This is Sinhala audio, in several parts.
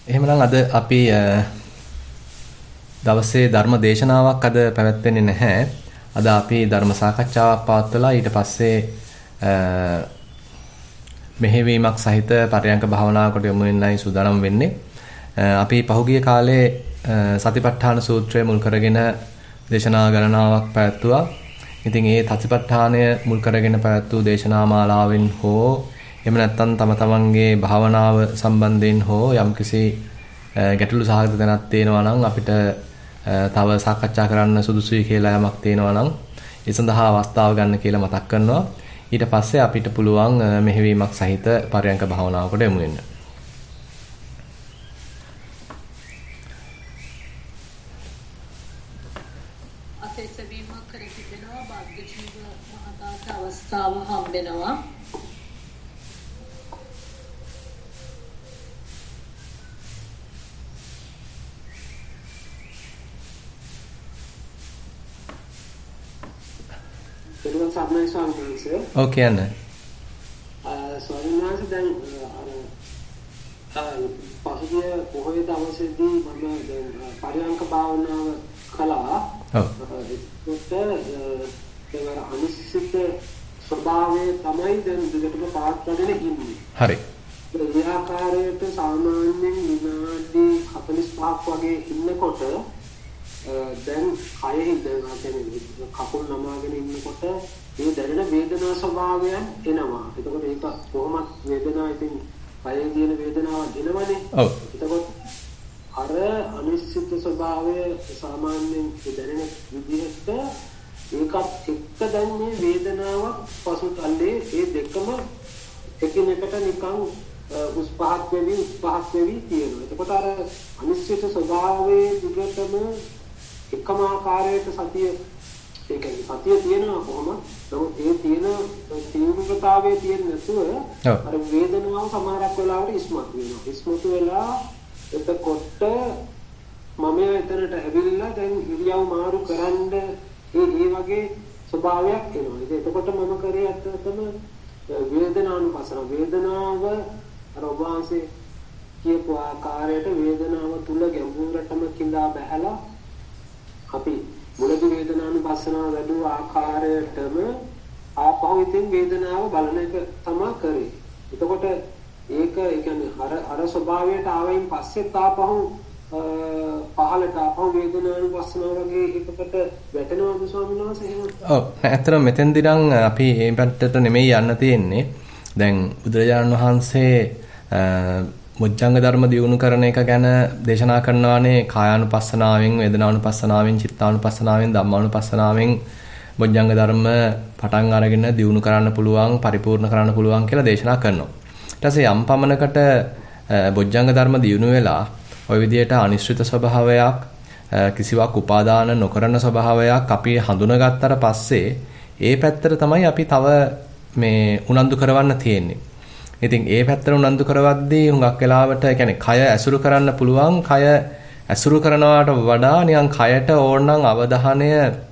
එහෙමනම් අද අපි දවසේ ධර්ම දේශනාවක් අද පැවැත්වෙන්නේ නැහැ. අද අපි ධර්ම සාකච්ඡාවක් පවත්වලා ඊට පස්සේ මෙහෙවීමක් සහිත පරයන්ක භාවනාවකට යොමු වෙන්නයි සූදානම් වෙන්නේ. අපි පහුගිය කාලේ සතිපට්ඨාන සූත්‍රය මුල් කරගෙන දේශනා ගණනාවක් පැවැත්තුවා. ඉතින් ඒ සතිපට්ඨානය මුල් කරගෙන පැවැත්වූ දේශනා මාලාවෙන් හෝ එහෙම නැත්නම් තම තමන්ගේ භාවනාව සම්බන්ධයෙන් හෝ යම්කිසි ගැටලු සහගත දැනක් තියෙනවා නම් අපිට තව සාකච්ඡා කරන්න සුදුසුයි කියලා යමක් තියෙනවා නම් ඒ සඳහා අවස්ථාව ගන්න කියලා මතක් කරනවා. ඊට පස්සේ අපිට පුළුවන් මෙහෙවීමක් සහිත පරයන්ක භාවනාවකට යමු වෙන්න. අතේසවීම කර තිබෙනවා භාග්‍යජීව මහතාට අවස්ථාව හම්බෙනවා. ඒකෙන් සම්මයි ස්වාමීන් ඔව් කියන්න. ස්වාමීන් වහන්සේ දැන් පසුගිය පොහොය දවසේදී මම දැන් පරියන්ක භාවනාව කළා. ඔව්. ඒවර අනිශ්චිත ස්වභාවය තමයි දැන් දිගටම පාත්වගෙන ඉන්නේ. හරි. ඒ ආකාරයට සාමාන්‍යයෙන් විනාඩි 45ක් වගේ ඉන්නකොට දැන් කයෙහි දැන් කකුල් නමාගෙන ඉන්නකොට මේ දැනෙන වේදනා ස්වභාවයන් එනවා. එතකොට ඒක කොහොමද වේදනාව ඉතින් කයෙහි තියෙන වේදනාවක් එනවනේ. ඔව්. එතකොට අර අනිශ්චිත ස්වභාවය සාමාන්‍යයෙන් දැනෙන විදිහට ඒකත් එක්ක දැන් මේ වේදනාවක් පසුතල්ලේ ඒ දෙකම එකිනෙකට නිකන් උස් පහක් වෙවි තියෙනවා. එතකොට අර අනිශ්චිත ස්වභාවයේ දිගටම එකම ආකාරයට සතිය ඒ කියන්නේ සතිය තියෙනවා කොහොමද? නමුත් ඒ තියෙන තීව්‍රතාවයේ තියෙන නැතුව අර වේදනාව සමහරක් වෙලාවට ඉස්මතු වෙනවා. ඉස්මතු වෙලා එතකොට මම එතනට ඇවිල්ලා දැන් ඉරියව් මාරු කරන්න ඒ වගේ ස්වභාවයක් එනවා. ඉතින් එතකොට මම කරේ අත්තම වේදනානුපස්සන වේදනාව අර ඔබවහන්සේ කියපු ආකාරයට වේදනාව තුල ගැඹුරටම කිඳා බහැලා අපි මුලදී වේදනානුපස්සනාව වැඩි ආකාරයටම ආපහු ඉතින් වේදනාව බලන එක තමයි කරේ. එතකොට ඒක ඒ කියන්නේ අර ස්වභාවයට ආවයින් පස්සෙත් ආපහු පහලට ආපහු වේදනානුපස්සනාව වගේ එකකට වැටෙනවද ස්වාමීන් වහන්සේ එහෙම? ඔව්. ඇත්තටම මෙතෙන්දී නම් අපි මේ පැත්තට නෙමෙයි යන්න තියෙන්නේ. දැන් බුදුරජාණන් වහන්සේ මුජ්ජංග ධර්ම දියුණු කරන එක ගැන දේශනා කරනවානේ කායානුපස්සනාවෙන්, වේදනානුපස්සනාවෙන්, චිත්තානුපස්සනාවෙන්, ධම්මානුපස්සනාවෙන් මුජ්ජංග ධර්ම පටන් අරගෙන දියුණු කරන්න පුළුවන්, පරිපූර්ණ කරන්න පුළුවන් කියලා දේශනා කරනවා. ඊට පස්සේ යම් පමණකට මුජ්ජංග ධර්ම දියුණු වෙලා ওই විදිහට අනිශ්චිත ස්වභාවයක්, කිසිවක් උපාදාන නොකරන ස්වභාවයක් අපි හඳුනාගත්තට පස්සේ ඒ පැත්තට තමයි අපි තව මේ උනන්දු කරවන්න තියෙන්නේ. ඉතින් ඒ පැත්තට උනන්දු කරවද්දී හුඟක් වෙලාවට يعني කය ඇසුරු කරන්න පුළුවන්. කය ඇසුරු කරනවාට වඩා නිකන් කයට ඕනනම් අවධානය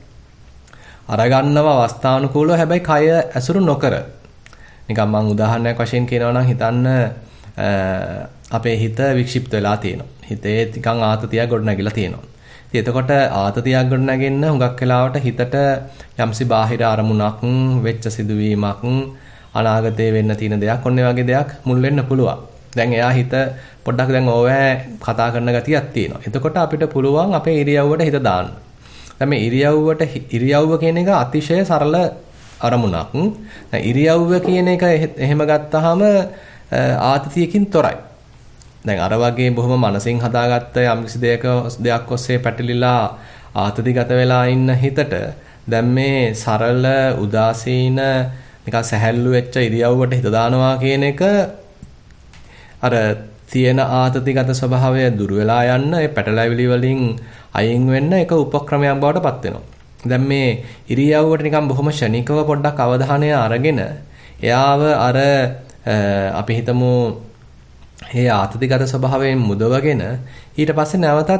අරගන්නව අවස්ථානුකූලව. හැබැයි කය ඇසුරු නොකර නිකන් මම උදාහරණයක් වශයෙන් කියනවා නම් හිතන්න අපේ හිත වික්ෂිප්ත වෙලා තියෙනවා. හිතේ නිකන් ආතතියක් ගොඩනැගිලා තියෙනවා. ඉතින් එතකොට ආතතියක් ගොඩනැගෙන්න හුඟක් වෙලාවට හිතට යම්සි බාහිර අරමුණක්, වෙච්ච සිදුවීමක්, අනාගතේ වෙන්න තියෙන දෙයක්, ඔන්න වගේ දෙයක් මුල් වෙන්න පුළුවන්. දැන් එයා හිත පොඩ්ඩක් දැන් ඕවෑ කතා කරන ගතියක් තියෙනවා. එතකොට අපිට පුළුවන් අපේ ඉරියව්වට හිත දාන්න. දැන් මේ ඉරියව්ව කියන එක අතිශය සරල අරමුණක්. දැන් ඉරියව්ව කියන එක එහෙම ගත්තාම ආතතියකින් තොරයි. දැන් අර වගේ බොහොම මනසින් හදාගත්ත යම්කිසි දෙයක් ඔස්සේ පැටලිලා ආතතිගත වෙලා ඉන්න හිතට දැන් මේ සරල උදාසීන නිකන් සැහැල්ලු වෙච්ච ඉරියව්වට හිත දානවා කියන එක අර තියෙන ආතතිගත ස්වභාවය දුර වෙලා යන්න ඒ පැටලැවිලි වලින් අයින් වෙන්න එක උපක්‍රමයක් බවට පත් වෙනවා. දැන් මේ ඉරියව්වට නිකන් බොහොම ෂණිකව පොඩ්ඩක් අවධානය අරගෙන එයාව අර අපි හිතමු මේ ආතතිගත ස්වභාවයෙන් මුදවගෙන ඊට පස්සේ නැවතත්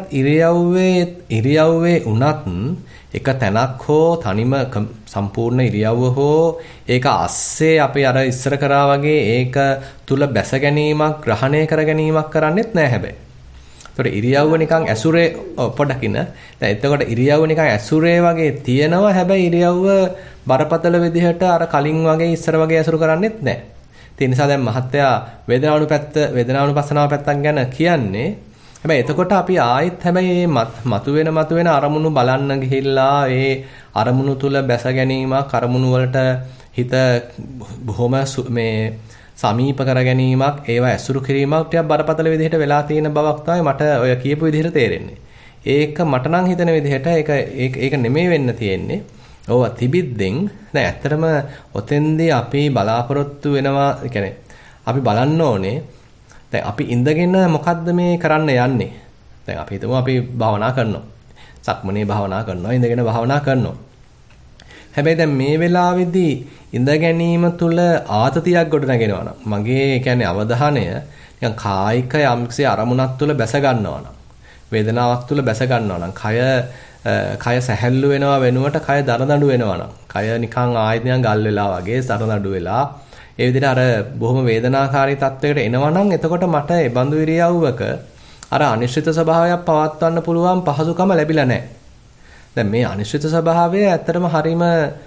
ඉරියව්වේ උනත් එක තැනක් හෝ තනිම සම්පූර්ණ ඉරියව්ව හෝ ඒක අස්සේ අපි අර ඉස්සර කරා වගේ ඒක තුල බැස ගැනීමක්, ග්‍රහණය කර ගැනීමක් කරන්නේත් නැහැ හැබැයි. ඒතකොට ඉරියව්ව නිකන් ඇසුරේ පොඩකින. දැන් එතකොට ඉරියව්ව නිකන් ඇසුරේ වගේ තියෙනවා. හැබැයි ඉරියව්ව බරපතල විදිහට අර කලින් වගේ ඉස්සර වගේ ඇසුරු කරන්නේත් නැහැ. ඒ නිසා දැන් මහත්තයා වේදනානුපස්සනාව පැත්තක් ගැන කියන්නේ. හැබැයි එතකොට අපි ආයෙත් හැබැයි මතුවෙන අරමුණු බලන්න ගිහිල්ලා ඒ අරමුණු තුල බැස ගැනීමක් අරමුණු වලට හිත බොහොම මේ සමීප කර ගැනීමක් ඒවා ඇසුරු කිරීමක් ටිකක් බරපතල විදිහට වෙලා තියෙන බවක් තමයි මට ඔය කියපු විදිහට තේරෙන්නේ. ඒක මට නම් හිතෙන විදිහට ඒක නෙමෙයි වෙන්න තියෙන්නේ. ඕවා තිබිද්දෙන් දැන් ඇත්තටම ඔතෙන්දී අපි බලාපොරොත්තු වෙනවා. يعني අපි බලන්න ඕනේ දැන් අපි ඉඳගෙන මොකද්ද මේ කරන්න යන්නේ? දැන් අපි හිතමු අපි භාවනා කරනවා. සක්මනේ භාවනා කරනවා, ඉඳගෙන භාවනා කරනවා. හැබැයි දැන් මේ වෙලාවේදී ඉඳ ගැනීම තුල ආතතියක් ගොඩනගෙනවා නම් මගේ කියන්නේ අවධානය නිකන් කායික යම්කිසි අරමුණක් තුල බැස ගන්නවා නම් වේදනාවක් තුල බැස ගන්නවා නම් කය සැහැල්ලු වෙනවා වෙනුවට කය දරදඬු වෙනවා නම් කය නිකන් ආයෙත් නිකන් ගල් වෙලා වගේ දරදඬු වෙලා ඒ විදිහට අර බොහොම වේදනාකාරී තත්වයකට එනවා නම් එතකොට මට ඒ බඳු ඉරියව්වක අර අනිශ්චිත ස්වභාවයක් පවත්වන්න පුළුවන් පහසුකම ලැබිලා නැහැ. දැන් මේ අනිශ්චිත ස්වභාවය ඇත්තටම හරීම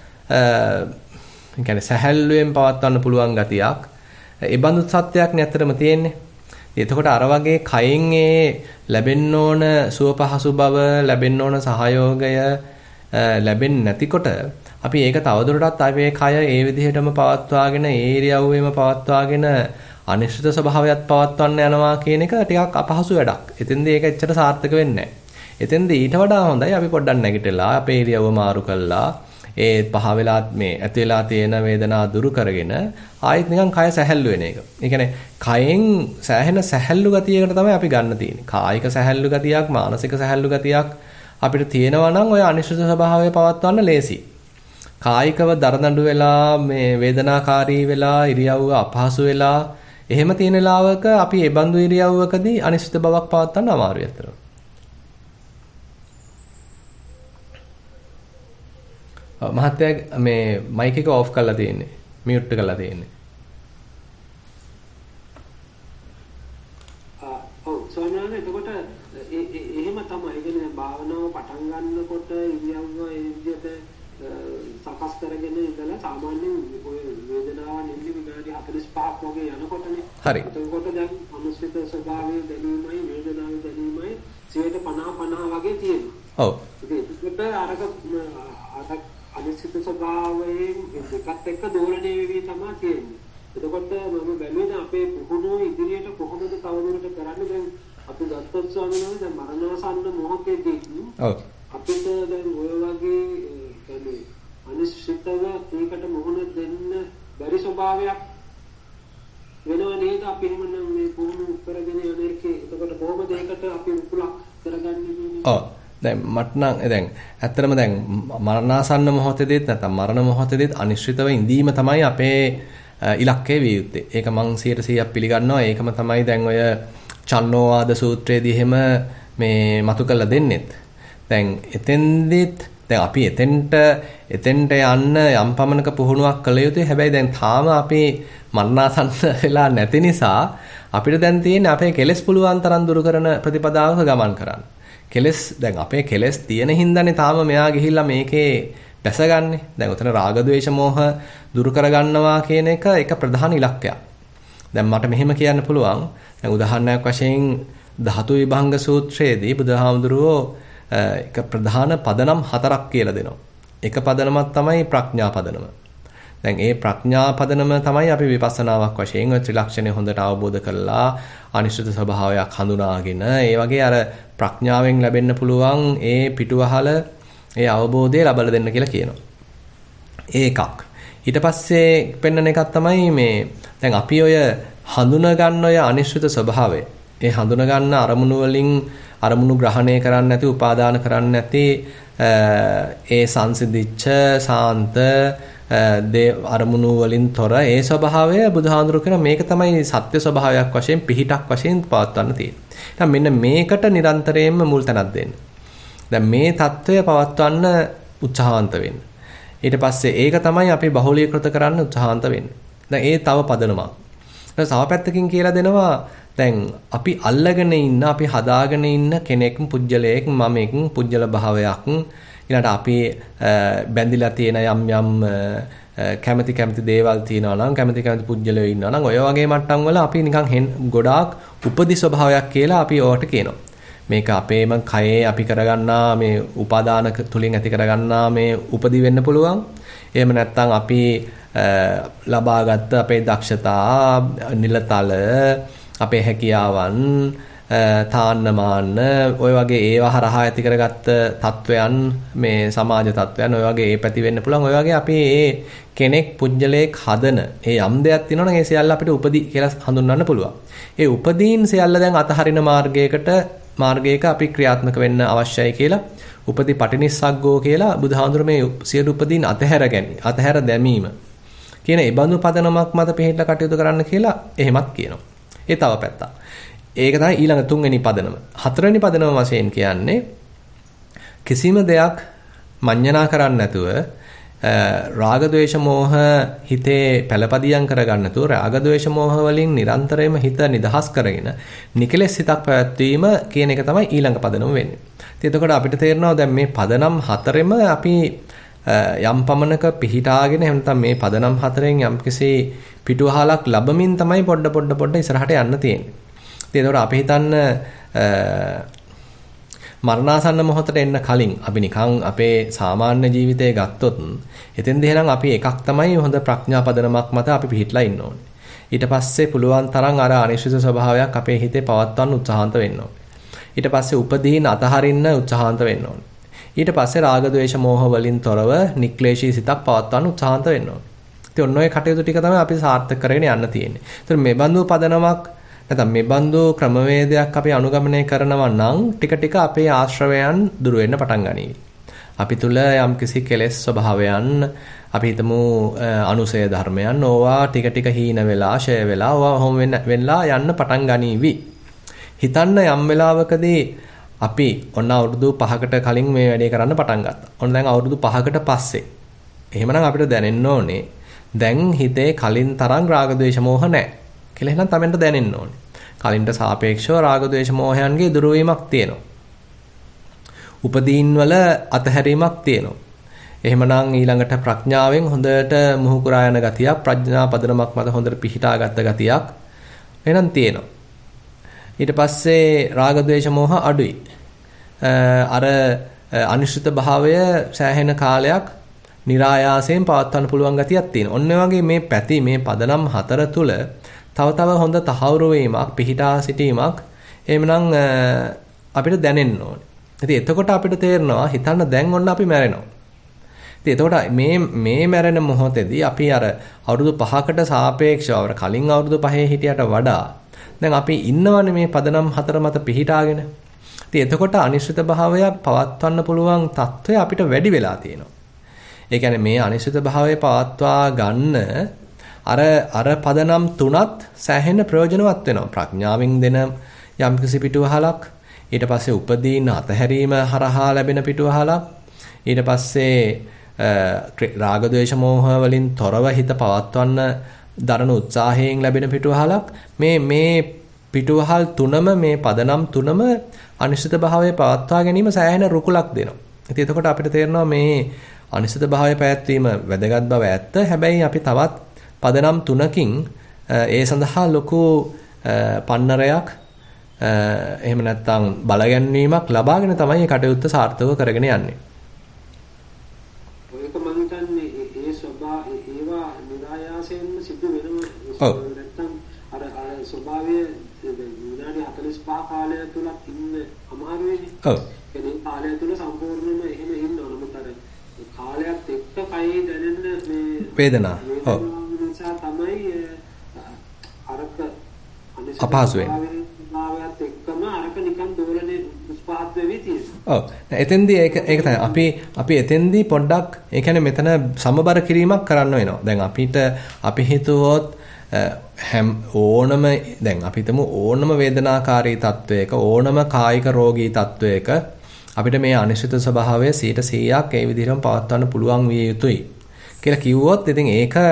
කියන්නේ සැහැල්ලුවෙන් පවත්වන්න පුළුවන් ගතියක්. ඒ බඳු සත්‍යයක් නේ ඇත්තටම තියෙන්නේ. එතකොට අර වගේ කයෙන් ඒ ලැබෙන්න ඕන සුව පහසු බව, ලැබෙන්න ඕන සහයෝගය ලැබෙන්නේ නැතිකොට අපි ඒක තවදුරටත් අපේ කය ඒ විදිහටම පවත්වාගෙන ඒ ඉරියව්වෙම පවත්වාගෙන අනිශ්චිත ස්වභාවයක් පවත්වන්න යනවා කියන එක ටිකක් අපහසු වැඩක්. එතෙන්දී ඒක එච්චර සාර්ථක වෙන්නේ නැහැ. එතෙන්දී ඊට වඩා හොඳයි අපි පොඩ්ඩක් නැගිටලා අපේ ඉරියව්ව මාරු කළා ඒ පහ වෙලා මේ ඇති වෙලා තියෙන වේදනාව දුරු කරගෙන ආයෙත් නිකන් කය සැහැල්ලු වෙන එක. ඒ කියන්නේ කයෙන් සෑහෙන සැහැල්ලු ගතියකට තමයි අපි ගන්න තියෙන්නේ. කායික සැහැල්ලු ගතියක්, මානසික සැහැල්ලු ගතියක් අපිට තියෙනවා නම් ඔය අනිශ්චිත ස්වභාවය පවත්වන්න ලේසි. කායිකව දරදඬු වෙලා මේ වේදනාකාරී වෙලා ඉරියව්ව අපහසු වෙලා එහෙම තියෙන ලාවක අපි ඒ බඳු ඉරියව්වකදී අනිශ්චිත බවක් පවත්වන්න අමාරුයි අතට. මහත්තයා මේ මයික් එක ඔෆ් කරලා තියෙන්නේ. මියුට් කරලා තියෙන්නේ. ඔව් සෝනාන එතකොට එහෙම තමයි. ඒ කියන්නේ භාවනාව පටන් ගන්නකොට ඉරියව්ව ඒ විදිහට සකස් කරගෙන ඉඳලා සාමාන්‍යයෙන් ඔය වේදනාව නිදි විනාඩි 45ක් වගේ යනකොටනේ. හරි. එතකොට දැන් අනුස්විත ස්වභාවයේ දැනීමයි වේදනාවේ දැනීමයි 50-50 වගේ තියෙනවා. ඔව්. ඒකට අර අනිශ්චිත ස්වභාවයෙන් දෙකත් එක්ක දෝලණය වෙවි තමයි තියෙන්නේ. එතකොට මම බැලුවේ අපේ පුහුණුව ඉදිරියට කොහොමද තවදුරට කරන්නේ. දැන් අපි ගත්තොත් ස්වාමීන් වහන්සේ දැන් මරණාසන්න මොහොතේදී අපිට දැන් ඔය වගේ කියන්නේ අනිශ්චිතව ඒකට මුහුණ දෙන්න බැරි ස්වභාවයක් වෙනව නේද? අපි එහෙමනම් මේ පුහුණු කරගෙන යන එකේ එතකොට කොහොමද ඒකට අපි උකුලක් කරගන්නේ? ඔව්. දැන් මට නම් දැන් ඇත්තටම දැන් මරණාසන්න මොහොතේදීත් නැත්නම් මරණ මොහොතේදීත් අනිශ්චිතව ඉඳීම තමයි අපේ ඉලක්කය විය යුත්තේ. ඒක මං 100% පිළිගන්නවා. ඒකම තමයි දැන් ඔය චන්නෝවාද සූත්‍රයේදී එහෙම මේ මතු කරලා දෙන්නෙත්. දැන් එතෙන්දිත් දැන් අපි එතෙන්ට යන්න යම් පමණක පුහුණුවක් කළ යුතුයි. හැබැයි දැන් තාම අපි මරණාසන්න වෙලා නැති නිසා අපිට දැන් තියෙන්නේ අපේ කෙලෙස් පුළුවන් තරම් දුරු කරන ප්‍රතිපදාවක ගමන් කරන්න. කෙලස් දැන් අපේ කෙලස් තියෙන හින්දානේ තාම මෙයා ගිහිල්ලා මේකේ බැසගන්නේ. දැන් උතන රාග ద్వේෂ මෝහ දුරු කරගන්නවා කියන එක ප්‍රධාන ඉලක්කයක්. දැන් මට මෙහෙම කියන්න පුළුවන්. දැන් උදාහරණයක් වශයෙන් ධාතු විභංග සූත්‍රයේදී බුදුහාමුදුරුවෝ එක ප්‍රධාන පදනම් 4ක් කියලා දෙනවා. එක පදනමක් තමයි ප්‍රඥා පදනම. දැන් ඒ ප්‍රඥා පදනම තමයි අපි විපස්සනාවක් වශයෙන් ඔය ත්‍රිලක්ෂණය හොඳට අවබෝධ කරලා අනිශ්චිත ස්වභාවයක් හඳුනාගෙන ඒ වගේ අර ප්‍රඥාවෙන් ලැබෙන්න පුළුවන් ඒ පිටුවහල ඒ අවබෝධය ලබා දෙන්න කියලා කියනවා. ඒකක්. ඊට පස්සේ පෙන්වන එකක් තමයි මේ දැන් අපි ඔය හඳුනා ගන්න ඔය අනිශ්චිත ස්වභාවය. ඒ හඳුනා ගන්න අරමුණු වලින් අරමුණු ග්‍රහණය කරන්නේ නැති, උපාදාන කරන්නේ නැති ඒ සංසිඳිච්ච සාන්ත අරමුණු වලින් තොර ඒ ස්වභාවය බුදුහාඳුරු කියන මේක තමයි සත්‍ය ස්වභාවයක් වශයෙන් පිහිටක් වශයෙන් පවත්වන්න තියෙන්නේ. දැන් මෙන්න මේකට නිරන්තරයෙන්ම මුල් තැනක් දෙන්න. දැන් මේ தত্ত্বය පවත්වන්න උත්සාහන්ත වෙන්න. ඊට පස්සේ ඒක තමයි අපි බහුලීකృత කරන්න උත්සාහන්ත වෙන්නේ. දැන් ඒ තව පදනමක්. ඊට තව පැත්තකින් කියලා දෙනවා දැන් අපි අල්ලගෙන ඉන්න අපි හදාගෙන ඉන්න කෙනෙක් පුජ්‍යලයක් මමෙක් පුජ්‍යල භාවයක් ඊළඟට අපි බැඳිලා තියෙන යම් කැමැති දේවල් තියෙනවා නම් කැමැති පුජ්‍යලයෝ ඉන්නවා නම් ඔය වගේ මට්ටම් වල අපි නිකන් ගොඩාක් උපදි ස්වභාවයක් කියලා අපි ඕකට කියනවා. මේක අපේම කයේ අපි කරගන්නා මේ උපාදාන තුලින් ඇති කරගන්නා මේ උපදි වෙන්න පුළුවන්. එහෙම නැත්නම් අපි ලබාගත් අපේ දක්ෂතා, නිලතල, අපේ හැකියාවන්, තාන්නමාන ඔය වගේ ඒවා හරහා ඇති කරගත්ත තත්වයන් මේ සමාජ තත්වයන් ඔය වගේ ඒ පැති වෙන්න පුළුවන්. ඔය වගේ අපි මේ කෙනෙක් පුජ්‍යලයක් හදන ඒ යම් දෙයක් තියෙනවනම් ඒ සියල්ල අපිට උපදී කියලා හඳුන්වන්න පුළුවන්. ඒ උපදීන් සියල්ල දැන් අතහරින මාර්ගයක අපි ක්‍රියාත්මක වෙන්න අවශ්‍යයි කියලා උපදී පටිනිස්සග්ගෝ කියලා බුදුහාඳුර මේ සියලු උපදීන් අතහැර දැමීම කියන ඒ බඳු පදනමක් මත පිළිහිట్లా කටයුතු කරන්න කියලා එහෙමත් කියනවා. ඒ තව පැත්තක්. ඒක තමයි ඊළඟ තුන්වෙනි පදනම. හතරවෙනි පදනම වශයෙන් කියන්නේ කිසිම දෙයක් මඤ්ඤණා කරන්නේ නැතුව රාග ද්වේෂ මෝහ හිතේ පළපදියම් කරගන්න නැතුව රාග ද්වේෂ මෝහ වලින් නිරන්තරයෙන්ම හිත නිදහස් කරගෙන නිකලෙස් හිතක් පැවැත්වීම කියන එක තමයි ඊළඟ පදනම වෙන්නේ. ඉතින් එතකොට අපිට තේරෙනවා දැන් මේ පදනම් හතරෙම අපි යම් පමණක පිහිටාගෙන එහෙම නැත්නම් මේ පදනම් හතරෙන් යම්කිසි පිටුවහලක් ලැබමින් තමයි පොඩ ඉස්සරහට යන්න තියෙන්නේ. ඉතින් එතකොට අපි හිතන්න මරණාසන්න මොහොතට එන්න කලින් අපි නිකන් අපේ සාමාන්‍ය ජීවිතය ගත්තොත් එතෙන්දී එහෙනම් අපි එකක් තමයි හොඳ ප්‍රඥා පදනමක් මත අපි පිහිටලා ඉන්න ඕනේ. ඊට පස්සේ පුළුවන් තරම් අර අනිශ්චිත ස්වභාවයක් අපේ හිතේ පවත්වන්න උත්සාහන්ත වෙන්න ඕනේ. ඊට පස්සේ උපදීන අතහරින්න උත්සාහන්ත වෙන්න ඕනේ. ඊට පස්සේ රාග ද්වේෂ මෝහ වලින් තොරව නික්ලේශී සිතක් පවත්වන්න උත්සාහන්ත වෙන්න ඕනේ. ඉතින් ඔන්න ඔය කටයුතු ටික තමයි අපි සාර්ථක කරගෙන යන්න තියෙන්නේ. ඒතර මේ බඳු පදනමක් නැත්නම් මේ බඳු ක්‍රමවේදයක් අපි අනුගමනය කරනවා නම් ටික ටික අපේ ආශ්‍රවයන් දුර වෙන්න පටන් ගනීවි. අපි තුල යම්කිසි කෙලෙස් ස්වභාවයන් අපි හිතමු අනුසය ධර්මයන් ඕවා ටික ටික හීන වෙලා ෂය වෙලා ඕවා හොම් වෙන්නලා යන්න පටන් ගනීවි. හිතන්න යම් වෙලාවකදී අපි ඔන්න අවුරුදු 5කට කලින් මේ වැඩේ කරන්න පටන් ගත්තා. ඔන්න දැන් අවුරුදු 5කට පස්සේ එහෙමනම් අපිට දැනෙන්න ඕනේ දැන් හිතේ කලින් තරම් රාග ද්වේෂ මෝහ නැහැ කියලා එහෙනම් තමෙන්ට දැනෙන්න ඕනේ. කලින්ට සාපේක්ෂව රාග ද්වේෂ මෝහයන්ගේ දුරවීමක් තියෙනවා. උපදීන් වල අතහැරීමක් තියෙනවා. එහෙමනම් ඊළඟට ප්‍රඥාවෙන් හොඳට මුහුකුරා යන ගතියක්, ප්‍රඥා පදනමක් මත හොඳට පිහිටාගත්ත ගතියක් එහෙනම් තියෙනවා. ඊට පස්සේ රාග ද්වේෂ මෝහ අඩුයි. අර අනිශ්චිත භාවය සෑහෙන කාලයක් નિરાයාසයෙන් පවත්වන්න පුළුවන් ගතියක් තියෙනවා. ඔන්න වගේ මේ පැති මේ පදනම් හතර තුල තව හොඳ තහවුරු වීමක් පිහිටා සිටීමක් එහෙමනම් අපිට දැනෙන්න ඕනේ. ඉතින් එතකොට අපිට තේරෙනවා හිතන්න දැන් ඔන්න අපි මැරෙනවා. ඉතින් එතකොට මේ මැරෙන මොහොතේදී අපි අර අවුරුදු 5කට සාපේක්ෂව කලින් අවුරුදු 5 හිටියට වඩා දැන් අපි ඉන්නවනේ මේ පදනම් හතර මත පිහිටාගෙන. ඉතින් එතකොට අනිශ්චිත භාවයක් පවත්වන්න පුළුවන් తত্ত্বය අපිට වැඩි වෙලා තියෙනවා. ඒ කියන්නේ මේ අනිශ්චිත භාවය පවත්වා ගන්න අර පදනම් තුනත් සෑහෙන ප්‍රයෝජනවත් වෙනවා. ප්‍රඥාවෙන් දෙන යම්කිසි පිටුවහලක්, ඊට පස්සේ උපදීන අතහැරීම හරහා ලැබෙන පිටුවහලක්, ඊට පස්සේ රාග ද්වේෂ මෝහ වලින් තොරව හිත පවත්වන්න දරන උත්සාහයෙන් ලැබෙන පිටුවහලක්. මේ පිටුවහල් තුනම මේ පදනම් තුනම අනිශ්චිත භාවයේ පවත්වා ගැනීම සෑහෙන රුකුලක් දෙනවා. ඉතින් එතකොට අපිට තේරෙනවා මේ අනිශ්චිත භාවයේ පැවැත්වීම වැදගත් බව ඇත්ත. හැබැයි අපි තවත් පදනම් තුනකින් ඒ සඳහා ලොකු පන්නරයක් එහෙම නැත්නම් බලගැන්වීමක් ලබාගෙන තමයි මේ කටයුත්ත සාර්ථකව කරගෙන යන්නේ. ඔයක මම හිතන්නේ ඒ ඒවා නිරායාසයෙන්ම සිද්ධ වෙනවා. නැත්නම් අර ස්වභාවය විනාඩි 45 කාලය තුල ඉන්න අමාරු වෙන්නේ. ඔව්. ඒ කාලය තුල සම්පූර්ණයෙන්ම එහෙම ඉන්න ඕන. මොකද කාලයත් එක්ක කයි දැනෙන මේ වේදනා. ඔව්. තමයි අරක අපහසු වෙන්නේ. භාවයත් එක්කම අරක නිකන් දෝලනේ උස්පාත් වෙවි තියෙනවා. ඔව්. එතෙන්දී ඒක තමයි අපි එතෙන්දී පොඩ්ඩක් ඒ කියන්නේ මෙතන සමබර කිරීමක් කරන්න වෙනවා. දැන් අපි හිතුවොත් ඕනම දැන් අපි හිතමු ඕනම වේදනාකාරී තත්වයක ඕනම කායික රෝගී තත්වයක අපිට මේ අනිශ්චිත ස්වභාවය 100%ක් ඒ විදිහටම පවත්වන්න පුළුවන් විය යුතුයි කියලා කිව්වොත් ඉතින් ඒක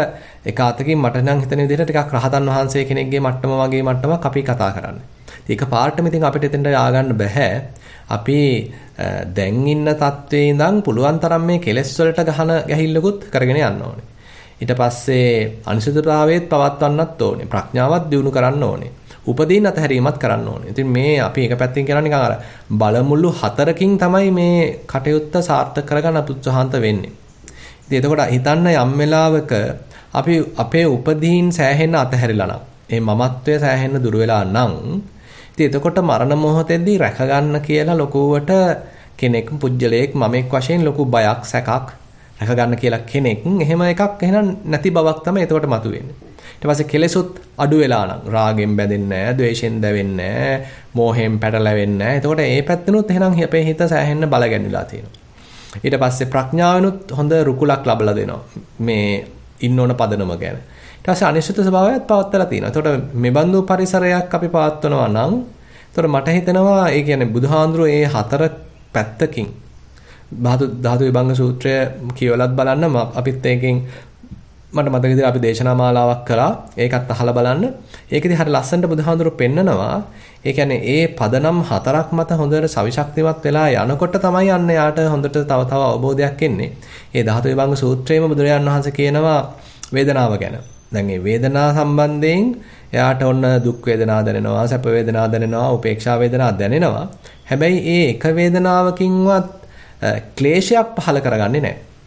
එක අතකින් මට නම් හිතෙන විදිහට ටිකක් රහතන් වහන්සේ කෙනෙක්ගේ මට්ටම වගේ මට්ටමක් අපි කතා කරන්නේ. ඒක පාර්ට්ම ඉතින් අපිට එතෙන්ට ආගන්න බෑ. අපි දැන් ඉන්න තත්ත්වයේ ඉඳන් පුළුවන් තරම් මේ කෙලෙස් වලට ගැහිල්ලකුත් කරගෙන යන්න ඕනේ. ඊට පස්සේ අනිශ්චිතතාවයේත් පවත්වන්නත් ඕනේ. ප්‍රඥාවත් දියුණු කරන්න ඕනේ. උපදීන් අතහැරීමත් කරන්න ඕනේ. ඉතින් මේ අපි එක පැත්තකින් කරන්නේ නිකන් අර බලමුළු 4කින් තමයි මේ කටයුත්ත සාර්ථක කරගන්න උත්සාහන්ත වෙන්නේ. ඉතින් එතකොට හිතන්න යම් වෙලාවක අපි අපේ උපදීන් සෑහෙන්න අතහැරිලා නම්, ඒ මමත්වය සෑහෙන්න දුර වෙලා නම්, ඉතින් එතකොට මරණ මොහොතේදී රැක ගන්න කියලා ලොකුවට කෙනෙක් පුජ්‍යලයක් මමෙක් වශයෙන් ලොකු බයක් සැකක් රැක ගන්න කියලා කෙනෙක් එහෙම එකක් එහෙනම් නැති බවක් තමයි එතකොට මතුවෙන්නේ. ඊට පස්සේ කෙලෙසුත් අඩු වෙලා නම් රාගෙන් බැඳෙන්නේ නැහැ, ද්වේෂෙන් දැවෙන්නේ නැහැ, මෝහෙන් පැටලෙන්නේ නැහැ. එතකොට ඒ පැත්තෙනුත් එහෙනම් අපේ හිත සෑහෙන්න බල ගැන්විලා තියෙනවා. ඊට පස්සේ ප්‍රඥාවෙනුත් හොඳ රුකුලක් ලබලා දෙනවා. මේ ඉන්න ඕන පදනම ගැන. ඊට පස්සේ අනිශ්චිත ස්වභාවයත් පවත්ලා තියෙනවා. එතකොට මේ බඳු පරිසරයක් අපි පවත්වනවා නම් එතකොට මට හිතෙනවා ඒ කියන්නේ බුදුහාඳුරෝ මේ 4 පැත්තකින් ධාතු විභංග සූත්‍රය කියවලත් බලන්න අපිත් ඒකෙන් මට මතක විදිහට අපි දේශනා මාලාවක් කළා. ඒකත් අහලා බලන්න. ඒකෙදි හරිය ලස්සනට බුදුහාඳුරෝ පෙන්නනවා. ඒ කියන්නේ ඒ පදනම් 4ක් මත හොඳට සවිශක්තිමත් වෙලා යනකොට තමයි යන්න යාට හොඳට තව අවබෝධයක් එන්නේ. ඒ ධාතු විභංග සූත්‍රයේම බුදුරජාණන් වහන්සේ කියනවා වේදනාව ගැන. දැන් මේ වේදනා සම්බන්ධයෙන් එයාට ඔන්න දුක් වේදනා දැනෙනවා, සැප වේදනා දැනෙනවා, උපේක්ෂා වේදනා දැනෙනවා. හැබැයි ඒ එක වේදනාවකින්වත් ක්ලේශයක් පහල කරගන්නේ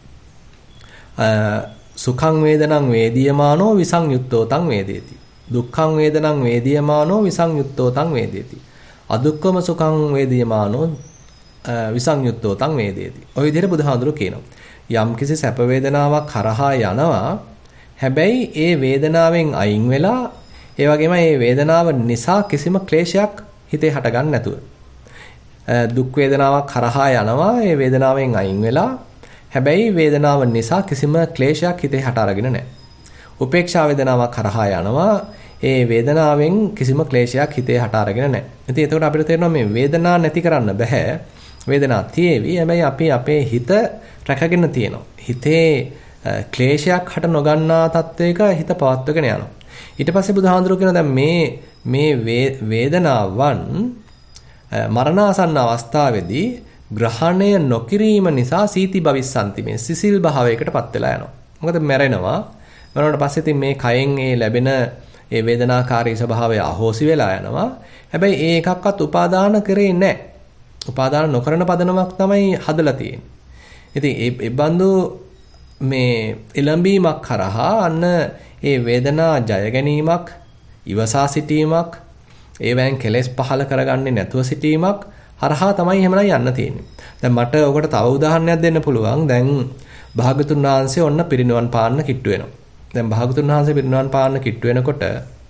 නැහැ. සුඛං වේදනං වේදියමානෝ විසංයුත්තෝ තං වේදේති. දුක්ඛං වේදනං වේදියමානෝ විසංයුත්තෝ තං වේදේති. අදුක්ඛම සුඛං වේදියමානෝ විසංයුත්තෝ තං වේදේති. ඔය විදිහට බුදුහාඳුරු කියනවා. යම්කිසි සැප වේදනාවක් කරහා යනවා. හැබැයි ඒ වේදනාවෙන් අයින් වෙලා ඒ වගේම මේ වේදනාව නිසා කිසිම ක්ලේශයක් හිතේ හටගන්නේ නැතුව. දුක් වේදනාවක් කරහා යනවා. ඒ වේදනාවෙන් අයින් වෙලා හැබැයි වේදනාව නිසා කිසිම ක්ලේශයක් හිතේ හට අරගෙන නැහැ. උපේක්ෂා වේදනාවක් කරහා යනවා. ඒ වේදනාවෙන් කිසිම ක්ලේශයක් හිතේ හට අරගෙන නැහැ. ඉතින් එතකොට අපිට තේරෙනවා මේ වේදනාව නැති කරන්න බෑ. වේදනාව තියේවි. හැබැයි අපි අපේ හිත රැකගෙන තියෙනවා. හිතේ ක්ලේශයක් හට නොගන්නා තත්වයක හිත පවත්වගෙන යනවා. ඊට පස්සේ බුදුහාඳුරෝ කියනවා දැන් මේ වේදනාවන් මරණාසන්න අවස්ථාවේදී ග්‍රහණය නොකිරීම නිසා සීති භවිස්සන්ති මේ සිසිල් භාවයකටපත් වෙලා යනවා. මොකද මැරෙනවා. මරණයට පස්සේ ඉතින් මේ කයෙන් ඒ ලැබෙන ඒ වේදනාකාරී ස්වභාවය අහෝසි වෙලා යනවා. හැබැයි ඒ එකක්වත් උපාදාන කරේ නැහැ. උපාදාන නොකරන පදනමක් තමයි හදලා තියෙන්නේ. ඉතින් ඒ බඳු මේ එළඹීමක් කරහා අන්න ඒ වේදනා ජය ගැනීමක්, ඉවසා සිටීමක්, ඒවෙන් කෙලෙස් පහල කරගන්නේ නැතුව සිටීමක් හරහා තමයි එහෙමනම් යන්න තියෙන්නේ. දැන් මට ඔකට තව උදාහරණයක් දෙන්න පුළුවන්. දැන් භාගතුන් වහන්සේ ඔන්න පිරිනිවන් පාන්න කිට්ටු වෙනවා. දැන් භාගතුන් වහන්සේ පිරිනිවන් පාන්න කිට්ටු වෙනකොට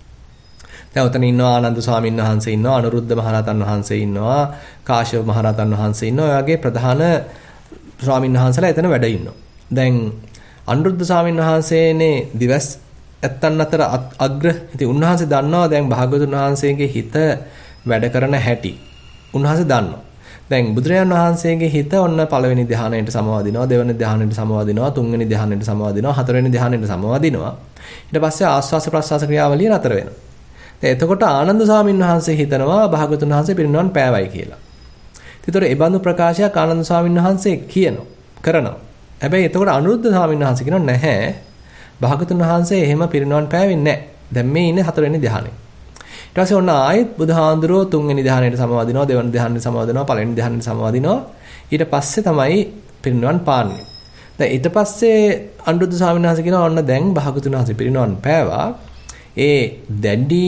දැන් උතන ඉන්නවා ආනන්ද ස්වාමීන් වහන්සේ ඉන්නවා, අනුරුද්ධ මහරහතන් වහන්සේ ඉන්නවා, කාශ්‍යප මහරහතන් වහන්සේ ඉන්නවා. ඔය වගේ ප්‍රධාන ස්වාමීන් වහන්සේලා එතන වැඩ ඉන්නවා. දැන් අනුරුද්ධ ස්වාමීන් වහන්සේනේ දිවස් ඇත්තන් අතර අග්‍ර. ඉතින් උන්වහන්සේ දන්නවා දැන් භාගතුන් වහන්සේගේ හිත වැඩ කරන හැටි. උන්වහන්සේ දන්නවා. දැන් බුදුරජාණන් වහන්සේගේ හිත ඔන්න පළවෙනි ධ්‍යානයට සමවදිනවා, දෙවෙනි ධ්‍යානයට සමවදිනවා, තුන්වෙනි ධ්‍යානයට සමවදිනවා, හතරවෙනි ධ්‍යානයට සමවදිනවා. ඊට පස්සේ ආස්වාස ප්‍රස්වාස ක්‍රියාවලිය නතර වෙනවා. දැන් එතකොට ආනන්ද ස්වාමීන් වහන්සේ හිතනවා භාගතුන් වහන්සේ පිරිනිවන් පෑවයි කියලා. ඒතර ඒ බඳු ප්‍රකාශයක් ආනන්ද ස්වාමීන් වහන්සේ කරනවා. හැබැයි එතකොට අනුරුද්ධ ස්වාමීන් වහන්සේ කියනවා නැහැ. භාගතුන් වහන්සේ එහෙම පිරිනිවන් පෑවෙන්නේ නැහැ. දැන් මේ ඉන්නේ හතරවෙනි ධ්‍යානෙ. ඊට පස්සේ ඔන්න ආයෙත් බුදුහාඳුරෝ තුන්වෙනි ධ්‍යානයට සමවදිනවා, දෙවෙනි ධ්‍යානයට සමවදිනවා, පළවෙනි ධ්‍යානයට සමවදිනවා. ඊට පස්සේ තමයි පිරිනිවන් පාන්නේ. දැන් ඊට පස්සේ අනුරුද්ධ ස්වාමීන් වහන්සේ කියනවා ඔන්න දැන් භාගතුන් වහන්සේ පිරිනිවන් පෑවා. ඒ දැඩි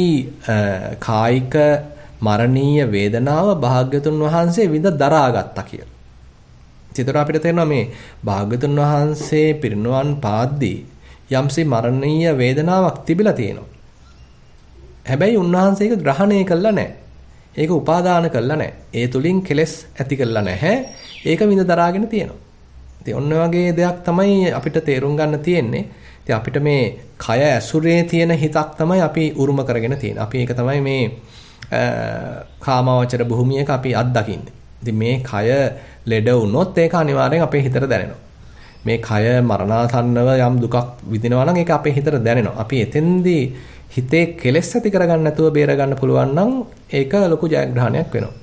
කායික මරණීය වේදනාව භාග්‍යතුන් වහන්සේ විඳ දරාගත්තා කියලා. ඒතර අපිට තේරෙනවා මේ භාග්‍යතුන් වහන්සේ පිරිනිවන් පාද්දී යම්සේ මරණීය වේදනාවක් තිබිලා තියෙනවා. හැබැයි උන්වහන්සේ ඒක ග්‍රහණය කළා නැහැ. ඒක උපාදාන කළා නැහැ. ඒ තුලින් කෙලෙස් ඇති කළා නැහැ. ඒක විඳ දරාගෙන තියෙනවා. ඉතින් ඔන්න වගේ දෙයක් තමයි අපිට තේරුම් ගන්න තියෙන්නේ. ඉතින් අපිට මේ කය ඇසුරේ තියෙන හිතක් තමයි අපි උරුම කරගෙන තියෙන්නේ. අපි ඒක තමයි මේ කාමවචර භූමියක අපි අත්දකින්නේ. ඉතින් මේ කය ලෙඩ වුණොත් ඒක අනිවාර්යෙන් අපේ හිතට දැනෙනවා. මේ කය මරණාසන්නව යම් දුකක් විඳිනවා නම් ඒක අපේ හිතට දැනෙනවා. අපි එතෙන්දී හිතේ කෙලෙස් ඇති කරගන්න නැතුව බේර ගන්න පුළුවන් නම් ඒක ලොකු ජයග්‍රහණයක් වෙනවා.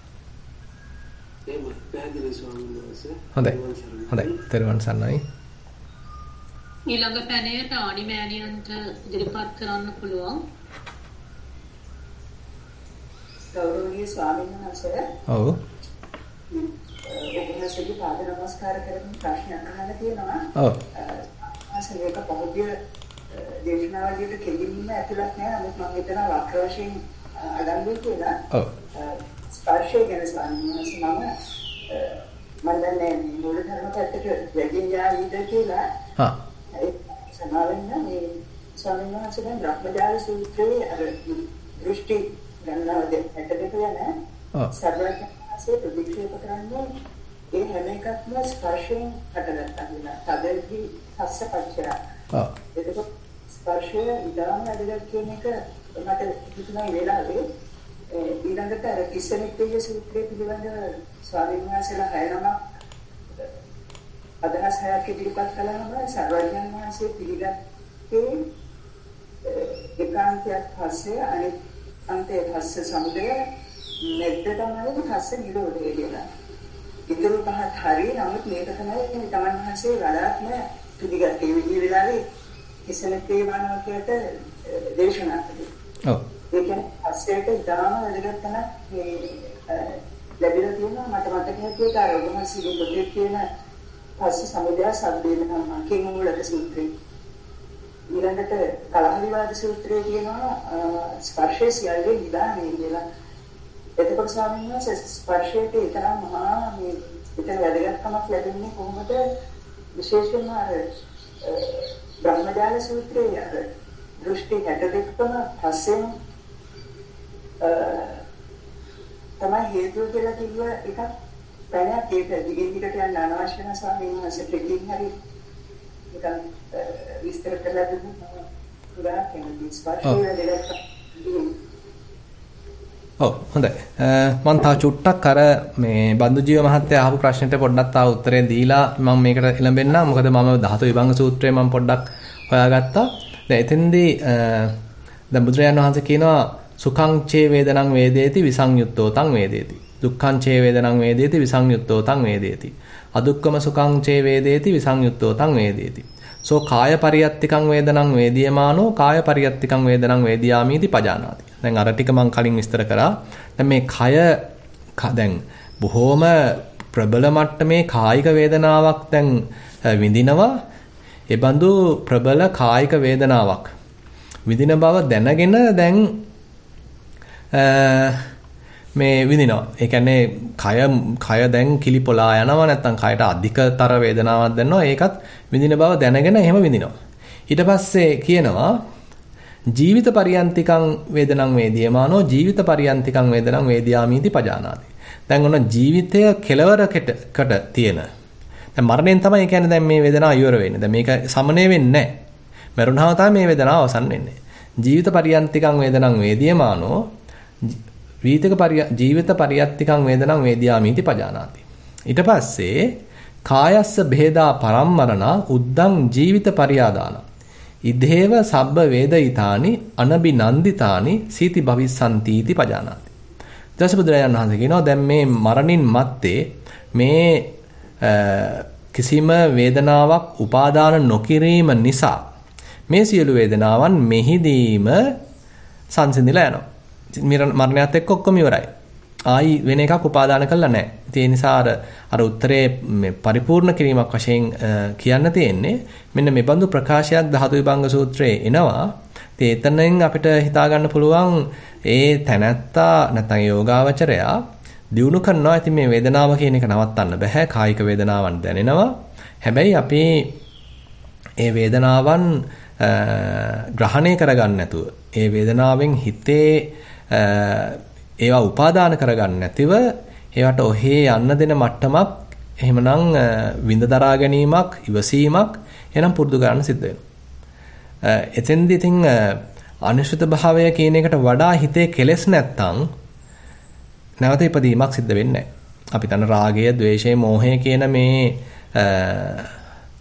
හොඳයි. හොඳයි. තෙරුවන් සරණයි. ඊළඟ පැනය තානි මෑණියන්ට ඉදිරිපත් කරන්න පුළුවන්. ගෞරවනීය ස්වාමීන් වහන්සේ. ඔව්. ඔබවහන්සේගේ පාද නමස්කාර කරමින් ප්‍රශ්නයක් අහන්න තියෙනවා. ඔව්. අසලේක පොඩි දේශනාවලියට කෙලින්ම ඇතුළත් නැහැ. නමුත් මම හිතන වක්‍ර වශයෙන් අඩංගුයි කියලා. ඔව්. ස්පර්ශය ගැන ස්වාමීන් වහන්සේ මම දන්නේ මූල ධර්ම පැත්තට වැඩියෙන් යාවිද කියලා. හා. ඒ සමාවෙන්න මේ ස්වාමීන් වහන්සේ දැන් බ්‍රහ්මජාල සූත්‍රයේ අර දෘෂ්ටි ගන්නවා දෙකට යන සර්වඥාසේ ප්‍රතික්ෂේප කරන්නේ ඒ හැම එකක්ම ස්පර්ශයෙන් හටගත්තා කියලා. තදෙහි හස්සපච්චය. එතකොට ස්පර්ශය ඉදාම වැඩගත් කියන එක මට හිතුණා වෙලාවේ ඊළඟට අර කිස්සනික්කේ සූත්‍රයේ පිළිබඳව ස්වාමීන් වහන්සේලා 6 නමක් අදහස් 6ක් ඉදිරිපත් කළාම සර්වඥාන් වහන්සේ පිළිගත්තේ ඒකාන්තයක් පස්සේ අනිත් අන්තයේ පස්සේ සමුදය මෙද්ද තමයි පස්සේ නිරෝධය කියලා. ඉතුරු පහත් හරිය නමුත් මේක තමයි තමන් වහන්සේ වඩාත්ම පිළිගත්තේ විදිහ වෙලාවේ කිස්සනික්කේ මානවකයට දේශනා කළේ. ඔව්. ඒ කියන්නේ පස්සේට ඉතාම වැදගත් තැනක් මේ ලැබිලා තියෙනවා. මට මතක හිටියේ අර ඔබවහන්සේගේ පොතේ තියෙන පස්ස සමුදය සම්බේධනම් කිං මූලක සූත්‍රය. ඊළඟට කලහවිවාද සූත්‍රයේ තියෙනවා ස්පර්ශය සියල්ලේ නිදානේ කියලා. එතකොට ස්වාමීන් වහන්සේ ස්පර්ශයට ඊතරම් මහා මේ ඊතර වැදගත්කමක් ලැබෙන්නේ කොහොමද? විශේෂයෙන්ම අර බ්‍රහ්මජාල සූත්‍රයේ අර දෘෂ්ටි 62ම පස්සෙන් තමයි හේතුව කියලා කිව්ව එකක් පැනයක් ඒක දිගින් දිගට යන අනවශ්‍ය නැ ස්වාමීන් වහන්සේ දෙකින් හරි නිකන් විස්තර කරලා දුන්නා. උදා කෙනෙක් ස්පර්ශය දෙලක් ඔව් හොඳයි. මම තා චුට්ටක් අර මේ බන්දුජීව මහත්තයා අහපු ප්‍රශ්නෙට පොඩ්ඩක් තා උත්තරේ දීලා මම මේකට එළඹෙන්න. මොකද මම ධාතු විභංග සූත්‍රය මම පොඩ්ඩක් හොයාගත්තා. දැන් එතෙන්දී දැන් බුදුරජාණන් වහන්සේ කියනවා සුඛං චේ වේදනං වේදේති විසංයුත්තෝ තං වේදේති. දුක්ඛං චේ වේදනං වේදේති විසංයුත්තෝ තං වේදේති. අදුක්ඛම සුඛං චේ වේදේති විසංයුත්තෝ තං වේදේති. සෝ කාය පරියත්තිකං වේදනං වේදියමානෝ කාය පරියත්තිකං වේදනං වේදියාමීති පජානාති. දැන් අර ටික මම කලින් විස්තර කරා. දැන් මේ කය දැන් බොහොම ප්‍රබල මට්ටමේ කායික වේදනාවක් දැන් විඳිනවා. ඒ බඳු ප්‍රබල කායික වේදනාවක් විඳින බව දැනගෙන දැන් මේ විඳිනවා. ඒ කියන්නේ කය දැන් කිලිපොලා යනවා නැත්නම් කයට අධිකතර වේදනාවක් දැනෙනවා. ඒකත් විඳින බව දැනගෙන එහෙම විඳිනවා. ඊට පස්සේ කියනවා ජීවිත පරියන්තිකං වේදනං වේදියමානෝ ජීවිත පරියන්තිකං වේදනං වේදියාමීති පජානාති. දැන් ඔන්න ජීවිතය කෙලවරකට තියෙන. දැන් මරණයෙන් තමයි කියන්නේ දැන් මේ වේදනාව ඉවර වෙන්නේ. දැන් මේක සමනය වෙන්නේ නැහැ. මරුණාම තමයි මේ වේදනාව අවසන් වෙන්නේ. ජීවිත පරියන්තිකං වේදනං වේදියමානෝ ජීවිත පරියත්තිකං වේදනං වේදියාමීති පජානාති. ඊට පස්සේ කායස්ස බෙහෙදා පරම්මරණා උද්දං ජීවිත පරියාදාන. ඉදේව සබ්බ වේදිතානි අනබිනන්දිතානි සීති භවිස්සන්තිති පජානාති. ඊට බුදුරජාණන් වහන්සේ කියනවා දැන් මේ මරණින් මත්තේ මේ කිසිම වේදනාවක් උපාදාන නොකිරීම නිසා මේ සියලු වේදනාවන් මෙහිදීම සංසිඳිලා යනවා. මරණයත් එක්ක ඔක්කොම ඉවරයි. ආයි වෙන එකක් උපාදාන කළා නැහැ. ඒ නිසා අර උත්තරේ පරිපූර්ණ කිරීමක් වශයෙන් කියන්න තියෙන්නේ මෙන්න මේ බඳු ප්‍රකාශයක් ධාතු විභංග සූත්‍රයේ එනවා. ඉතින් එතනින් අපිට හිතා ගන්න පුළුවන් ඒ තැනැත්තා නැත්නම් යෝගාවචරයා දියුණු කරනවා. ඉතින් මේ වේදනාව කියන එක නවත්තන්න බෑ. කායික වේදනාවන් දැනෙනවා. හැබැයි අපි ඒ වේදනාවන් ග්‍රහණය කරගන්න නැතුව ඒ වේදනාවෙන් හිතේ ඒවා උපාදාන කරගන්න නැතිව ඒවට ඔහේ යන්න දෙන මට්ටමක් එහෙමනම් විඳ දරා ගැනීමක් ඉවසීමක් එනම් පුරුදු කරන්න සිද්ධ වෙනවා. එතෙන්දී ඉතින් අනිශ්චිත භාවය කියන එකට වඩා හිතේ කෙලෙස් නැත්තම් නැවත ඉපදීමක් සිද්ධ වෙන්නේ නැහැ. අපි තන රාගය, ద్వේෂය, මෝහය කියන මේ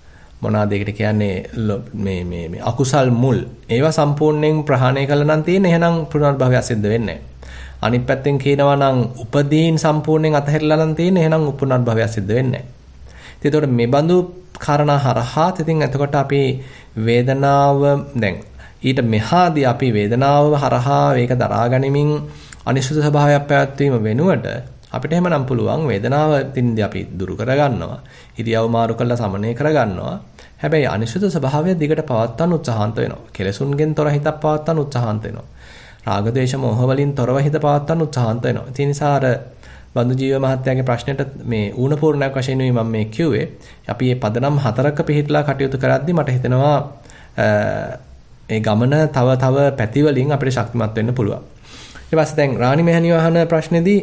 මොනවාද ඒකට කියන්නේ මේ අකුසල් මුල් ඒවා සම්පූර්ණයෙන් ප්‍රහාණය කළා නම් තියෙන එහෙනම් පුනර්භවය සිද්ධ වෙන්නේ නැහැ. අනිත් පැත්තෙන් කියනවා නම් උපදීන් සම්පූර්ණයෙන් අතහැරලා නම් තියෙන එහෙනම් පුනර්භවය සිද්ධ වෙන්නේ නැහැ. ඒතකොට මේ බඳු කාරණා හරහා ඉතින් එතකොට අපි වේදනාව දැන් ඊට මෙහාදී අපි වේදනාව හරහා ඒක දරා ගනිමින් අනිශ්චිත ස්වභාවයක් පැවැත්වීම වෙනුවට අපිට එහෙමනම් පුළුවන් වේදනාව තින්දී අපි දුරු කරගන්නවා. ඉරියව් මාරු කරලා සමනය කරගන්නවා. හැබැයි අනිශ්චිත ස්වභාවය දිගට පවත්වන්න උත්සාහන්ත වෙනවා. කෙලසුන්ගෙන් තොර හිතක් පවත්වන්න උත්සාහන්ත වෙනවා. රාග ද්වේෂ මෝහ වලින් තොරව හිත පවත්වන්න උත්සාහන්ත වෙනවා. ඒ නිසා අර බඳු ජීව මහත්තයාගේ ප්‍රශ්නෙට මේ ඌණ පූර්ණයක් වශයෙන් මම මේ කිව්වේ අපි මේ පදනම් 4ක පිළිහිట్లా කටයුතු කරද්දී මට හිතෙනවා ඒ ගමන තව පැති වලින් අපිට ශක්තිමත් වෙන්න පුළුවන්. ඊට පස්සේ දැන් රාණි මෙහණිය අහන ප්‍රශ්නේදී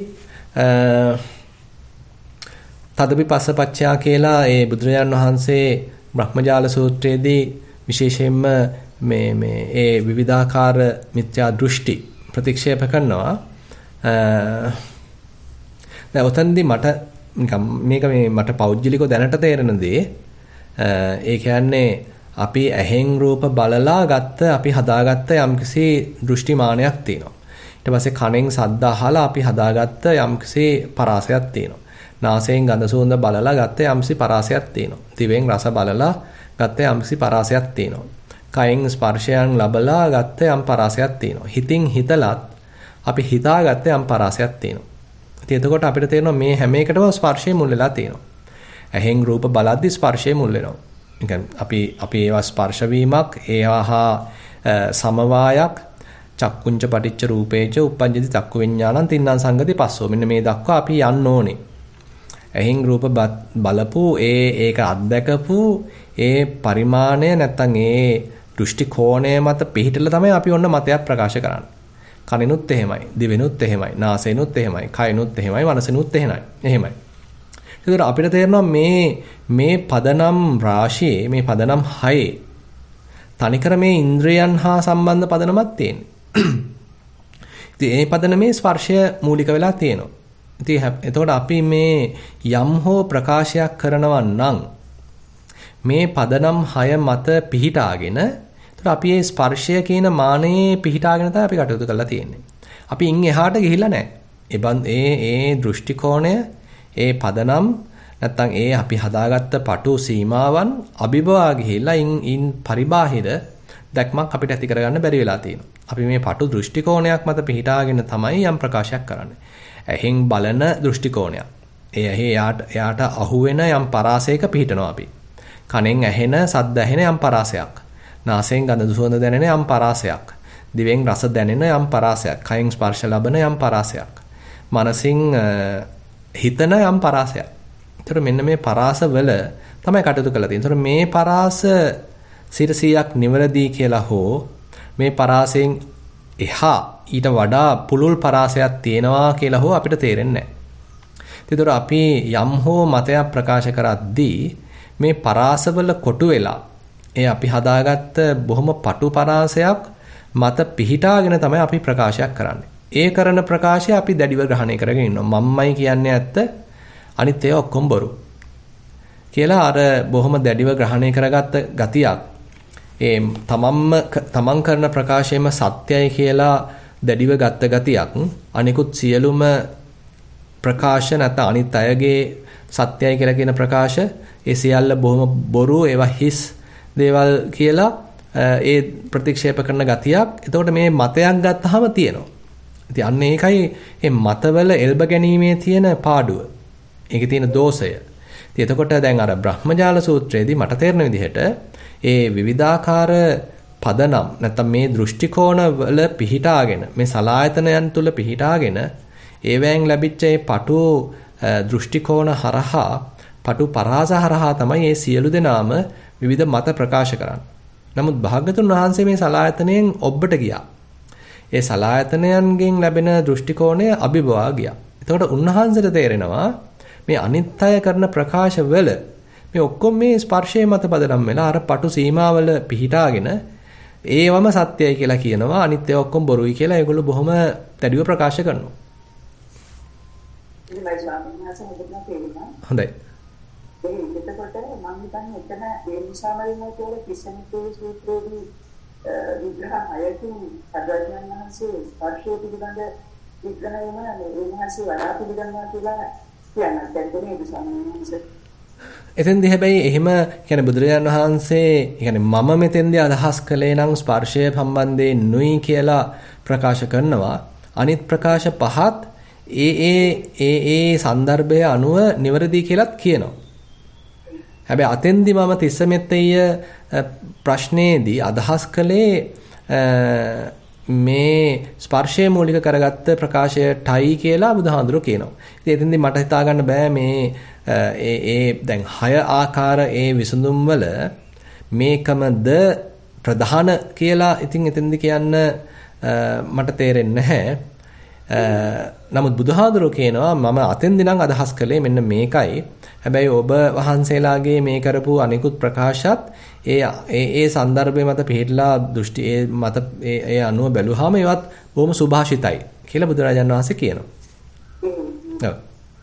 තදපිපස්සපච්චයා කියලා ඒ බුදුරජාණන් වහන්සේ බ්‍රහ්මජාල සූත්‍රයේදී විශේෂයෙන්ම මේ ඒ විවිධාකාර මිත්‍යා දෘෂ්ටි ප්‍රතික්ෂේප කරනවා. දැන් ඔතනදී මට නිකම් මේක මට පෞද්ගලිකව දැනට තේරෙන දේ ඒ කියන්නේ අපි ඇහෙන් රූප බලලා අපි හදාගත්ත යම්කිසි දෘෂ්ටිමානයක් තියෙනවා. ඊට පස්සේ කනෙන් ශබ්ද අහලා අපි හදාගත්ත යම්කිසි පරාසයක් තියෙනවා. නාසයෙන් ගඳ සුවඳ බලලා ගත්ත යම්කිසි පරාසයක් තියෙනවා. දිවෙන් රස බලලා ගත්ත යම්කිසි පරාසයක් තියෙනවා. කයෙන් ස්පර්ශයන් ලබලා ගත්ත යම් පරාසයක් තියෙනවා. හිතින් හිතලත් අපි හිතාගත්ත යම් පරාසයක් තියෙනවා. ඉතින් එතකොට අපිට තේරෙනවා මේ හැම එකටම ස්පර්ශය මුල් වෙලා තියෙනවා. ඇහෙන් රූප බලද්දි ස්පර්ශය මුල් වෙනවා. අපි ඒවා ස්පර්ශ වීමක් ඒවා සමவாயක් චක්කුංච පටිච්ච රූපේච උප්පජ්ජති චක්කු විඥානං තින්නම් සංගති පස්සෝ මෙන්න මේ දක්වා අපි යන්න ඕනේ. ඇහෙන් රූප බලපු ඒක අත්දකපු ඒ පරිමාණය නැත්තම් ඒ දෘෂ්ටි කෝණය මත පිහිටලා තමයි අපි ඔන්න මතයක් ප්‍රකාශ කරන්නේ. කනෙනුත් එහෙමයි, දිවෙනුත් එහෙමයි, නාසයෙනුත් එහෙමයි, කයනුත් එහෙමයි, මනසෙනුත් එහෙමයි. ඒකට අපිට තේරෙනවා මේ පදනම් රාශියේ මේ පදනම් 6 තනිකර මේ ඉන්ද්‍රයන් හා සම්බන්ධ පදනමක් තියෙනවා. ඉතින් මේ පදනමේ ස්පර්ශය මූලික වෙලා තියෙනවා. ඉතින් එතකොට අපි මේ යම් හෝ ප්‍රකාශයක් කරනවා නම් මේ පදනම් 6 මත පිහිටාගෙන එතකොට අපි මේ ස්පර්ශය කියන මානයේ පිහිටාගෙන තමයි අපි කටයුතු කරලා තියෙන්නේ. අපි ඉන් එහාට ගිහිල්ලා නැහැ. ඒ දෘෂ්ටි කෝණය ඒ පදනම් නැත්තම් ඒ අපි හදාගත්ත පටු සීමාවන් අභිබවා ගිහිල්ලා ඉන් පරිබාහිර දැක්මක් අපිට ඇති කරගන්න බැරි වෙලා තියෙනවා. අපි මේ පටු දෘෂ්ටි කෝණයක් මත පිහිටාගෙන තමයි යම් ප්‍රකාශයක් කරන්නේ. ඇහෙන් බලන දෘෂ්ටි කෝණයක්. එයාට අහුවෙන යම් පරාසයක පිහිටනවා අපි. කනෙන් ඇහෙන සද්ද ඇහෙන යම් පරාසයක්. නාසයෙන් ගඳ සුවඳ දැනෙන යම් පරාසයක්. දිවෙන් රස දැනෙන යම් පරාසයක්. කයෙන් ස්පර්ශ ලබන යම් පරාසයක්. මනසින් හිතන යම් පරාසයක්. ඒතර මෙන්න මේ පරාසවල තමයි කටයුතු කරලා තියෙන්නේ. ඒතර මේ පරාස 100ක් නිවැරදි කියලා හෝ මේ පරාසයෙන් එහා ඊට වඩා පුළුල් පරාසයක් තියෙනවා කියලා හෝ අපිට තේරෙන්නේ නැහැ. ඒතර අපි යම් හෝ මතයක් ප්‍රකාශ කරද්දී මේ පරාසවල කොටු වෙලා ඒ අපි හදාගත්ත බොහොම පටු පරාසයක් මත පිහිටාගෙන තමයි අපි ප්‍රකාශයක් කරන්නේ. ඒ කරන ප්‍රකාශය අපි දැඩිව ග්‍රහණය කරගෙන ඉන්නවා. මම්මයි කියන්නේ ඇත්ත අනිත් ඒවා ඔක්කොම බොරු. කියලා අර බොහොම දැඩිව ග්‍රහණය කරගත්ත ගතියක් ඒ තමන් කරන ප්‍රකාශයම සත්‍යයි කියලා දැඩිව ගත්ත ගතියක් අනිකුත් සියලුම ප්‍රකාශ නැත්නම් අනිත් අයගේ සත්‍යයි කියලා කියන ප්‍රකාශ ඒ සියල්ල බොහොම බොරු ඒවා හිස් දේවල් කියලා ඒ ප්‍රතික්ෂේප කරන ගතියක්. එතකොට මේ මතයක් ගත්තාම තියෙනවා. ඉතින් අන්න ඒකයි මේ මතවල එල්බ ගැනීමේ තියෙන පාඩුව. ඒකේ තියෙන දෝෂය. ඉතින් එතකොට දැන් අර බ්‍රහ්මජාල සූත්‍රයේදී මට තේරෙන විදිහට ඒ විවිධාකාර පදනම් නැත්නම් මේ දෘෂ්ටි කෝණ වල පිහිටාගෙන මේ සලායතනයන් තුල පිහිටාගෙන ඒවැයෙන් ලැබිච්ච ඒ පටු දෘෂ්ටි කෝණ හරහා පටු පරාස හරහා තමයි මේ සියලු දෙනාම විවිධ මත ප්‍රකාශ කරන්නේ. නමුත් භාග්‍යතුන් වහන්සේ මේ සලායතනයෙන් ඔබට ගියා. ඒ සලායතනයන්ගෙන් ලැබෙන දෘෂ්ටි කෝණය අභිබවා ගියා. එතකොට උන්වහන්සේට තේරෙනවා මේ අනිත්‍ය කරන ප්‍රකාශවල මේ ඔක්කොම මේ ස්පර්ශයේ මත පදනම් වෙලා අර පටු සීමාවල පිහිටාගෙන ඒවම සත්‍යයි කියලා කියනවා. අනිත්‍ය ඔක්කොම බොරුයි කියලා ඒගොල්ලෝ බොහොම දැඩිව ප්‍රකාශ කරනවා. හොඳයි. එතකොට මම හිතන්නේ එතන ඒ නිසාම වෙනවා කියලා කිසිමකේ සූත්‍රයේදී විග්‍රහ අයකින් සර්වඥයන් වහන්සේ ස්පර්ශය පිළිබඳ විග්‍රහයම ඒ වහන්සේ වඩා පිළිගන්නවා කියලා කියන්නත් ඇත්තනේ ඒ සම්මානස. එතෙන්දී හැබැයි එහෙම කියන්නේ බුදුරජාණන් වහන්සේ කියන්නේ මම මෙතෙන්දී අදහස් කළේ නම් ස්පර්ශය සම්බන්ධයෙන් නුයි කියලා ප්‍රකාශ කරනවා. අනිත් ප්‍රකාශ පහත් ඒ સંદર્ભය අනුව නිවැරදි කියලාත් කියනවා. හැබැයි අතෙන්දී මම තිස්සමෙත්තෙය ප්‍රශ්නේදී අදහස් කළේ මේ ස්පර්ශය මූලික කරගත්ත ප්‍රකාශයටයි කියලා බුදුහාඳුරෝ කියනවා. ඉතින් එතෙන්දී මට හිතා ගන්න බෑ මේ දැන් 6 ආකාර විසඳුම් වල මේකමද ප්‍රධාන කියලා ඉතින් එතෙන්දී කියන්න මට තේරෙන්නේ නැහැ. නමුත් බුදුහාඳුරෝ කියනවා මම අතෙන්දී නම් අදහස් කළේ මෙන්න මේකයි. හැබැයි ඔබ වහන්සේලාගේ මේ කරපු අනිකුත් ප්‍රකාශات ඒ સંદર્ભය මත පිළිట్లా දෘෂ්ටි මත ඒ අනුව බැලුවාම ඒවත් බොහොම සුභාෂිතයි කියලා බුදුරජාණන් වහන්සේ කියනවා. ඔව්.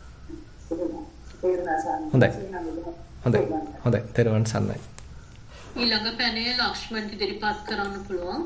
හොඳයි. තෙරුවන් සරණයි. ඊළඟ පැනේ ලක්ෂ්මන් ඉදිරිපත් කරන්න පුළුවන්.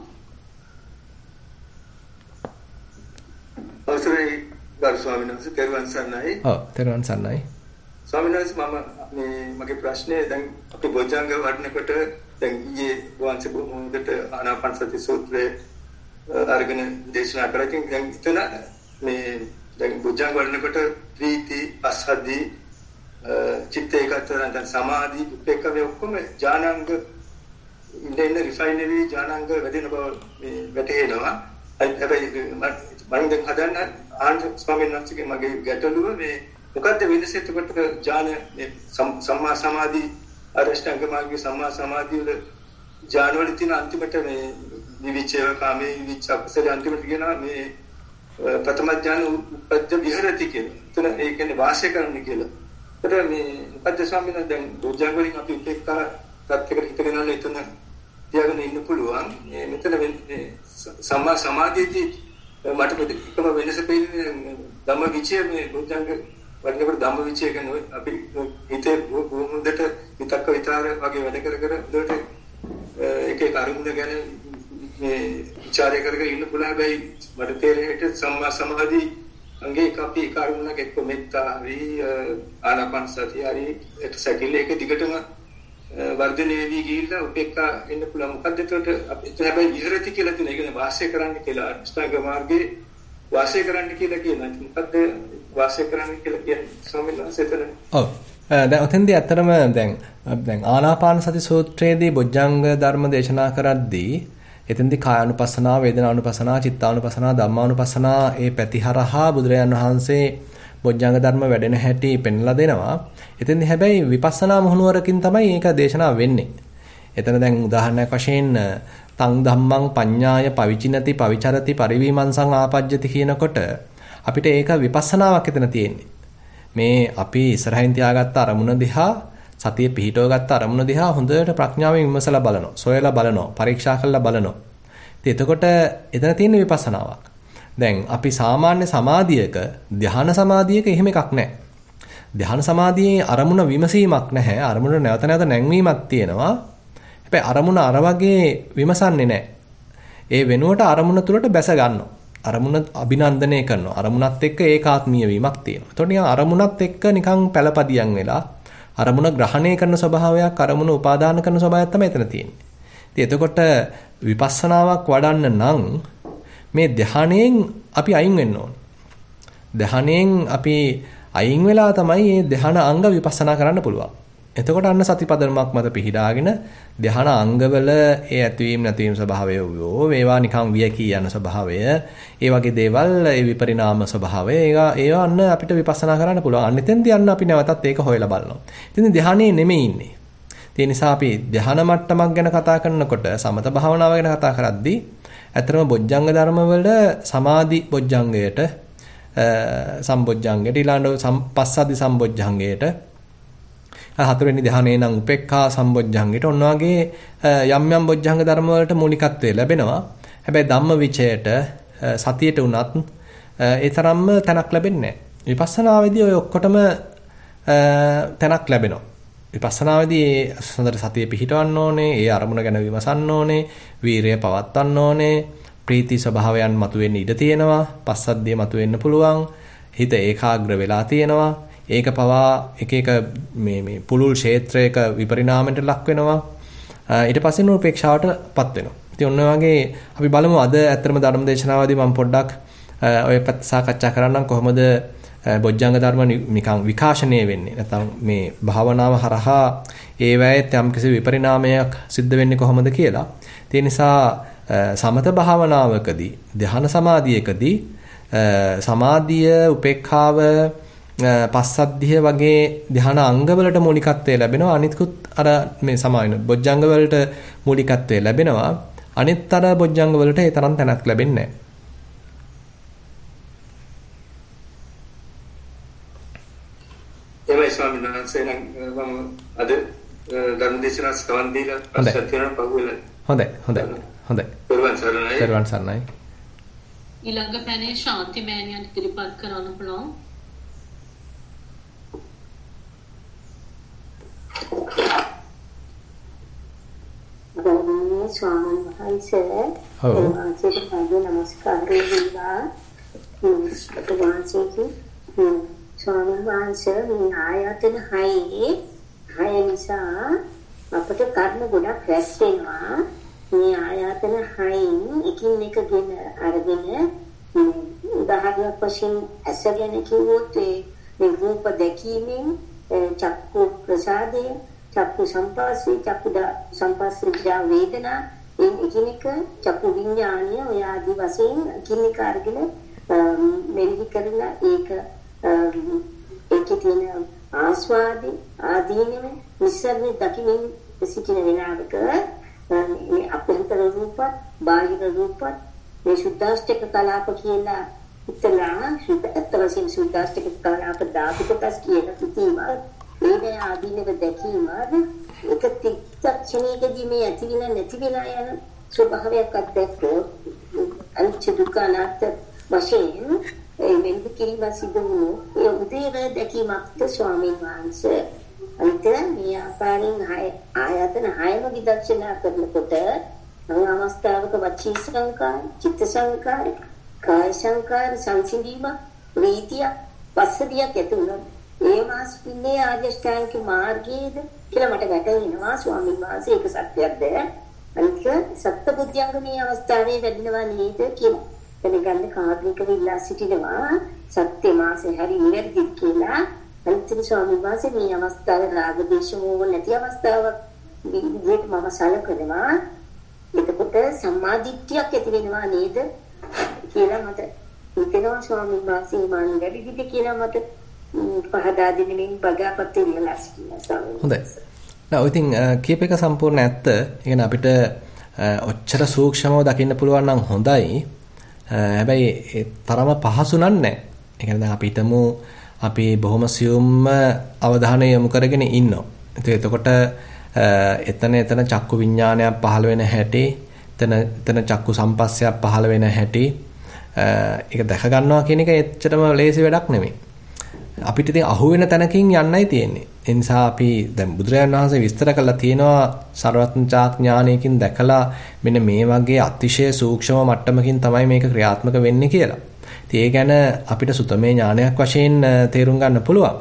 අවසරයි ගරු ස්වාමීන් වහන්සේ තෙරුවන් සරණයි. ඔව් තෙරුවන් සරණයි. ස්වාමීන් වහන්සේ මම මගේ ප්‍රශ්නේ දැන් අපි බොජ්ජංග වඩනකොට දැන් ඊයේ වංශ බොහොමකට ආනාපාන සති සූත්‍රයේ අරගෙන දේශනා කරා. ඉතින් දැන් එතන මේ දැන් බොජ්ජංග වඩනකොට ප්‍රීති අසද්දී චිත්ත ඒකතරන දැන් සමාධි උපේක්ඛ මේ ඔක්කොම ඥානාංග ඉන්න රිෆයිනරි ඥානාංග වැඩෙන බව මේ වැටහෙනවා. හැබැයි මම දැන් හදන්න ආනන්ද ස්වාමීන් වහන්සේගේ මගේ ගැටලුව මේ මොකද්ද වෙනස එතකොට ඥාන සම්මා සමාධි අරෂ්ඨාංග මාර්ගයේ සම්මා සමාධි වල ඥාන වල තියෙන අන්තිමට මේ විවිචේව කාමේ විචක්සල අන්තිමට කියනවා මේ ප්‍රථම ඥාන උපද්ද විහෙරති කියලා. එතන ඒ කියන්නේ වාසය කරන්න කියලා. ඒතර මේ මොකද්ද ස්වාමීන් වහන්සේ දැන් බොජ්ජංග වලින් අපි උපේක්ඛා තත්ත්වයකට හිතගෙන යන එතන තියාගෙන ඉන්න පුළුවන්. මෙතන සම්මා සමාධියදී මට එකම වෙනස පෙන්නේ ධම්ම විචය මේ බොජ්ජංග වඩනකොට ධම්ම විචය කියන්නේ අපි හිතේ බොහොමදට විතක්ක විචාර වගේ වැඩ කර කර උදේට එක එක අරමුණ ගැන මේ ਵਿਚාරය කර කර ඉන්න පුළුවන්. හැබැයි මට තේරෙන්නේ සම්මා සමාධි අංගේ කපි කරුණක් එක්ක මෙත්තා හරි ආනාපාන සතිය හරි ඒක සැකිල්ල එක දිගටම වර්ධනය වෙවි ගිහිල්ලා උපේක්ඛා එන්න පුළුවන්. මොකද්ද එතකොට අපිට හැබැයි විහෙරති කියලා තියෙන. ඒ කියන්නේ වාසය කරන්න කියලා අෂ්ටාංග මාර්ගයේ වාසය කරන්න කියලා කියනවා. මොකද්ද වාසය කරන්න කියලා කියන්නේ ස්වාමීන් වහන්සේ එතන? ඔව්. දැන් ඔතෙන්දී ඇත්තටම දැන් ආනාපාන සති සූත්‍රයේදී බොජ්ජංග ධර්ම දේශනා කරද්දී එතෙන්දී කායानुපස්සනා, වේදනානුපස්සනා, චිත්තානුපස්සනා, ධම්මානුපස්සනා ඒ පැතිහරහා බුදුරජාන් වහන්සේ බොජ්ජංග ධර්ම වැඩෙන හැටි පෙන්ලා දෙනවා. එතෙන්දී හැබැයි විපස්සනා මොහුනුවරකින් තමයි ඒක දේශනා වෙන්නේ. එතන දැන් උදාහරණයක් වශයෙන් තං ධම්මං පඤ්ඤාය පවිචිනති පවිචරති පරිවිමංසං ආපජ්ජති කියනකොට අපිට ඒක විපස්සනාවක් එතන තියෙන්නේ. මේ අපි ඉස්සරහින් තියාගත්ත අරමුණ දිහා සතිය පිහිටව ගත්ත අරමුණ දිහා හොඳට ප්‍රඥාවෙන් විමසලා බලනවා, සොයලා බලනවා, පරීක්ෂා කරලා බලනවා. ඉතින් එතකොට එතන තියෙන විපස්සනාවක්. දැන් අපි සාමාන්‍ය සමාධියක ධ්‍යාන සමාධියක එහෙම එකක් නැහැ. ධ්‍යාන සමාධියේ අරමුණ විමසීමක් නැහැ. අරමුණ නැවත නැවත නැංවීමක් තියෙනවා. හැබැයි අරමුණ අර වගේ විමසන්නේ නැහැ. ඒ වෙනුවට අරමුණ තුලට බැස ගන්නවා. අරමුණ අභිනන්දනය කරනවා. අරමුණත් එක්ක ඒකාත්මීය වීමක් තියෙනවා. එතකොට නිකන් අරමුණත් එක්ක නිකන් පළපදියම් වෙලා අරමුණ ග්‍රහණය කරන ස්වභාවයක්, අරමුණ උපාදාන කරන ස්වභාවයක් තමයි එතන තියෙන්නේ. ඉතින් එතකොට විපස්සනාවක් වඩන්න නම් මේ ධ්‍යානයෙන් අපි අයින් වෙන්න ඕන. ධ්‍යානයෙන් අපි අයින් වෙලා තමයි මේ ධ්‍යාන අංග විපස්සනා කරන්න පුළුවන්. එතකොට අන්න සතිපදමක් මත පිහිඩාගෙන ධ්‍යාන අංගවල ඒ ඇතිවීම නැතිවීම ස්වභාවය වූ ඒවා නිකන් වියකී යන ස්වභාවය, ඒ වගේ දේවල්, ඒ විපරිණාම ස්වභාවය ඒවා අන්න අපිට විපස්සනා කරන්න පුළුවන්. අන්න එතෙන්දී අන්න අපි නැවතත් ඒක හොයලා බලනවා. ඉතින් ධ්‍යානයේ නෙමෙයි ඉන්නේ. ඒ නිසා අපි ධ්‍යාන මට්ටමක් ගැන කතා කරනකොට, සමත භාවනාව ගැන කතා කරද්දී ඇත්තටම බොජ්ජංග ධර්මවල සමාධි බොජ්ජංගයට, සම්බොජ්ජංගයට, ඊළඟ පස්සද්ධි සම්බොජ්ජංගයට, හතරවෙනි ධ්‍යානයේ නම් උපේක්ඛා සම්බොජ්ජංගයට ඔන්න වගේ යම් යම් බොජ්ජංග ධර්ම වලට මූලිකත්වය ලැබෙනවා. හැබැයි ධම්ම විචයට, සතියට උනත් ඒ තරම්ම තැනක් ලැබෙන්නේ නැහැ. විපස්සනාවේදී ඔය ඔක්කොටම තැනක් ලැබෙනවා. විපස්සනාවේදී ඒ හොඳට සතිය පිහිටවන්න ඕනේ, ඒ අරමුණ ගැන විමසන්න ඕනේ, වීරය පවත්වන්න ඕනේ, ප්‍රීති ස්වභාවයන් මතුවෙන්න ඉඩ තියෙනවා, පස්සද්ධිය මතුවෙන්න පුළුවන්, හිත ඒකාග්‍ර වෙලා තියෙනවා. ඒක පවා එක මේ පුලුල් ක්ෂේත්‍රයක විපරිණාමයට ලක් වෙනවා. ඊට පස්සේ නූපේක්ෂාවටපත් වෙනවා. ඉතින් ඔන්න වගේ අපි බලමු අද ඇත්තම ධර්ම දේශනාවදී මම පොඩ්ඩක් ඔය පැත්ත සාකච්ඡා කරන්නම් කොහොමද බොජ්ජංග ධර්ම නිකන් විකාශනය වෙන්නේ. නැත්නම් මේ භාවනාව හරහා ඒ වෙලාවෙත් යම් කිසි විපරිණාමයක් සිද්ධ වෙන්නේ කොහොමද කියලා. ඒ නිසා සමත භාවනාවකදී ධ්‍යාන සමාධියකදී සමාධිය උපේක්ඛාව පස්සද්ධිය වගේ ධ්‍යාන අංගවලට මූලිකත්වය ලැබෙනවා. අනිත්කුත් අර මේ සමාන බොජ්ජංග වලට මූලිකත්වය ලැබෙනවා. අනිත් අර බොජ්ජංග වලට ඒ තරම් තැනක් ලැබෙන්නේ නැහැ. එමේ ස්වාමීන් වහන්සේ නම් මම අද ධර්මදේශනා සවන් දීලා ප්‍රශ්න තියෙනවා පහුවෙලා. හොඳයි. පෙරවන් සරණයි. ඊළඟ පැනේ ශාන්ති මෑණියන් ඉදිරිපත් කරන්න පුළුවන්. ගෞරවනීය ස්වාමීන් වහන්සේ වහන්සේට නමස්කාර වේවා. ස්වාමීන් වහන්සේ මේ ආයතන හය නිසා අපට කර්ම ගොඩක් රැස් වෙනවා. මේ ආයතන හයින් එකින් එක ගෙන අරගෙන උදාහරණයක් වශයෙන් ඇස ගැන කිව්වොත් මේ රූප දැකීමෙන් චක්කු ප්‍රසාදය, චක්කු සංපස්සේ, චක්කු සංපස්සේ වේදනා, එකිනෙක චක්කු විඥානය ඔය ආදි වශයෙන් එකිනෙක අරගෙන මෙලි කරලා ඒකේ තියෙන ආස්වාදී ආදීනම නිසර්ගේ දකිමින් සිටින වෙලාවක මේ අභ්‍යන්තර රූප, බාහිර රූප, මේ සුද්දාෂ්ටක කලාප කියලා ඉතලා අත්ත වශයෙන් සුද්දාෂ්ටක කලාප ධාතු කොටස් කියලා කිව්වම මේ ආදීනක දැකීම එක තික්ෂණයකදී මේ ඇතිවිලා නැති වෙලා යන ස්වභාවයක් අත්දැක්කෝ අනිච්ච දුක්ඛ අනාත්ම වශයෙන් මෙන්න කිරීම සිදු වුණු ඒ උදේව දැකීමක්ද ස්වාමීන් වහන්සේ අනිත් මේ ආකාරයෙන් ආයතන හයම විදර්ශනා කරනකොට අවස්ථාවක වචී සංකාර, චිත්ත සංකාර, කාය සංකාර, සංසිඳීම, ප්‍රීතිය, පස්සදියක් ඇති වුණා. ඒ මාස්පින්නේ ආදිෂ්ඨාංක මාර්ගයේද කියලා මට වැටහෙනවා ස්වාමීන් වහන්සේ ඒක සත්‍යයක්ද? අනිත් සත්බුද්ධියංගමේ අවස්ථාවේ වැඩිනවා නේද කියලා. දැනගන්න කාර්මිකව ඉල්ලා සිටිනවා සත්‍ය මාසේ හරි නිවැරදි කියලා. අනිත් ස්වාමීන් වහන්සේ මේ අවස්ථාවේ රාග දේශ මොහ නැති අවස්ථාවක් විදිහට මම සැලකනවා. එතකොට සම්මාදිට්ඨියක් ඇති වෙනවා නේද කියලා මට හිතෙනවා ස්වාමීන් වහන්සේ මම වැඩිවිද කියලා මට පහදා දෙන්නමින් බගාපත් වෙලා සිටිනවා. හොඳයි. නෑ ඉතින් කීප එක සම්පූර්ණ ඇත්ත. ඒ කියන්නේ අපිට ඔච්චර සූක්ෂමව දකින්න පුළුවන් නම් හොඳයි. හැබැයි ඒ තරම පහසු නෑ. ඒ කියන්නේ දැන් අපි හිතමු අපි බොහොම සියුම්ම අවධානය යොමු කරගෙන ඉන්නවා. එතකොට එතන චක්කු විඥානයක් පහළ වෙන හැටි, එතන චක්කු සම්පස්සයක් පහළ වෙන හැටි, ඒක දැක ගන්නවා කියන එක එච්චරම ලේසි වැඩක් නෙමෙයි. අපිට ඉතින් අහුවෙන තැනකින් යන්නයි තියෙන්නේ. ඒ නිසා අපි දැන් බුදුරජාණන් වහන්සේ විස්තර කළා තියෙනවා සර්වඥාඥානයකින් දැකලා මෙන්න මේ වගේ අතිශය සූක්ෂම මට්ටමකින් තමයි මේක ක්‍රියාත්මක වෙන්නේ කියලා. ඉතින් ඒ ගැන අපිට සුතමේ ඥානයක් වශයෙන් තේරුම් ගන්න පුළුවන්.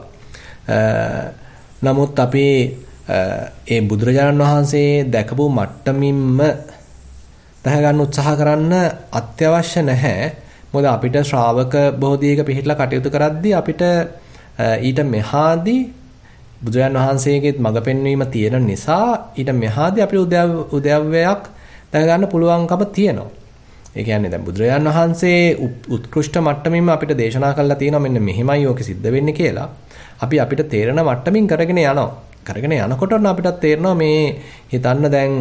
නමුත් අපි ඒ බුදුරජාණන් වහන්සේ දැකපු මට්ටමින්ම දැක ගන්න උත්සාහ කරන්න අත්‍යවශ්‍ය නැහැ. මොකද අපිට ශ්‍රාවක බෝධියක පිහිටලා කටයුතු කරද්දී අපිට ඊට මෙහාදී බුදුරජාණන් වහන්සේගේ මඟ පෙන්වීම තියෙන නිසා ඊට මෙහාදී අපිට උද්‍යවයක් දැක ගන්න පුළුවන්කම තියෙනවා. ඒ කියන්නේ දැන් බුදුරජාණන් වහන්සේ උත්කෘෂ්ඨ මට්ටමින්ම අපිට දේශනා කළා තියෙනවා මෙන්න මෙහිමයි ඕක සිද්ධ වෙන්නේ කියලා. අපිට තේරෙන මට්ටමින් කරගෙන යනවා. කරගෙන යනකොට අපිට තේරෙනවා මේ හිතන්න දැන්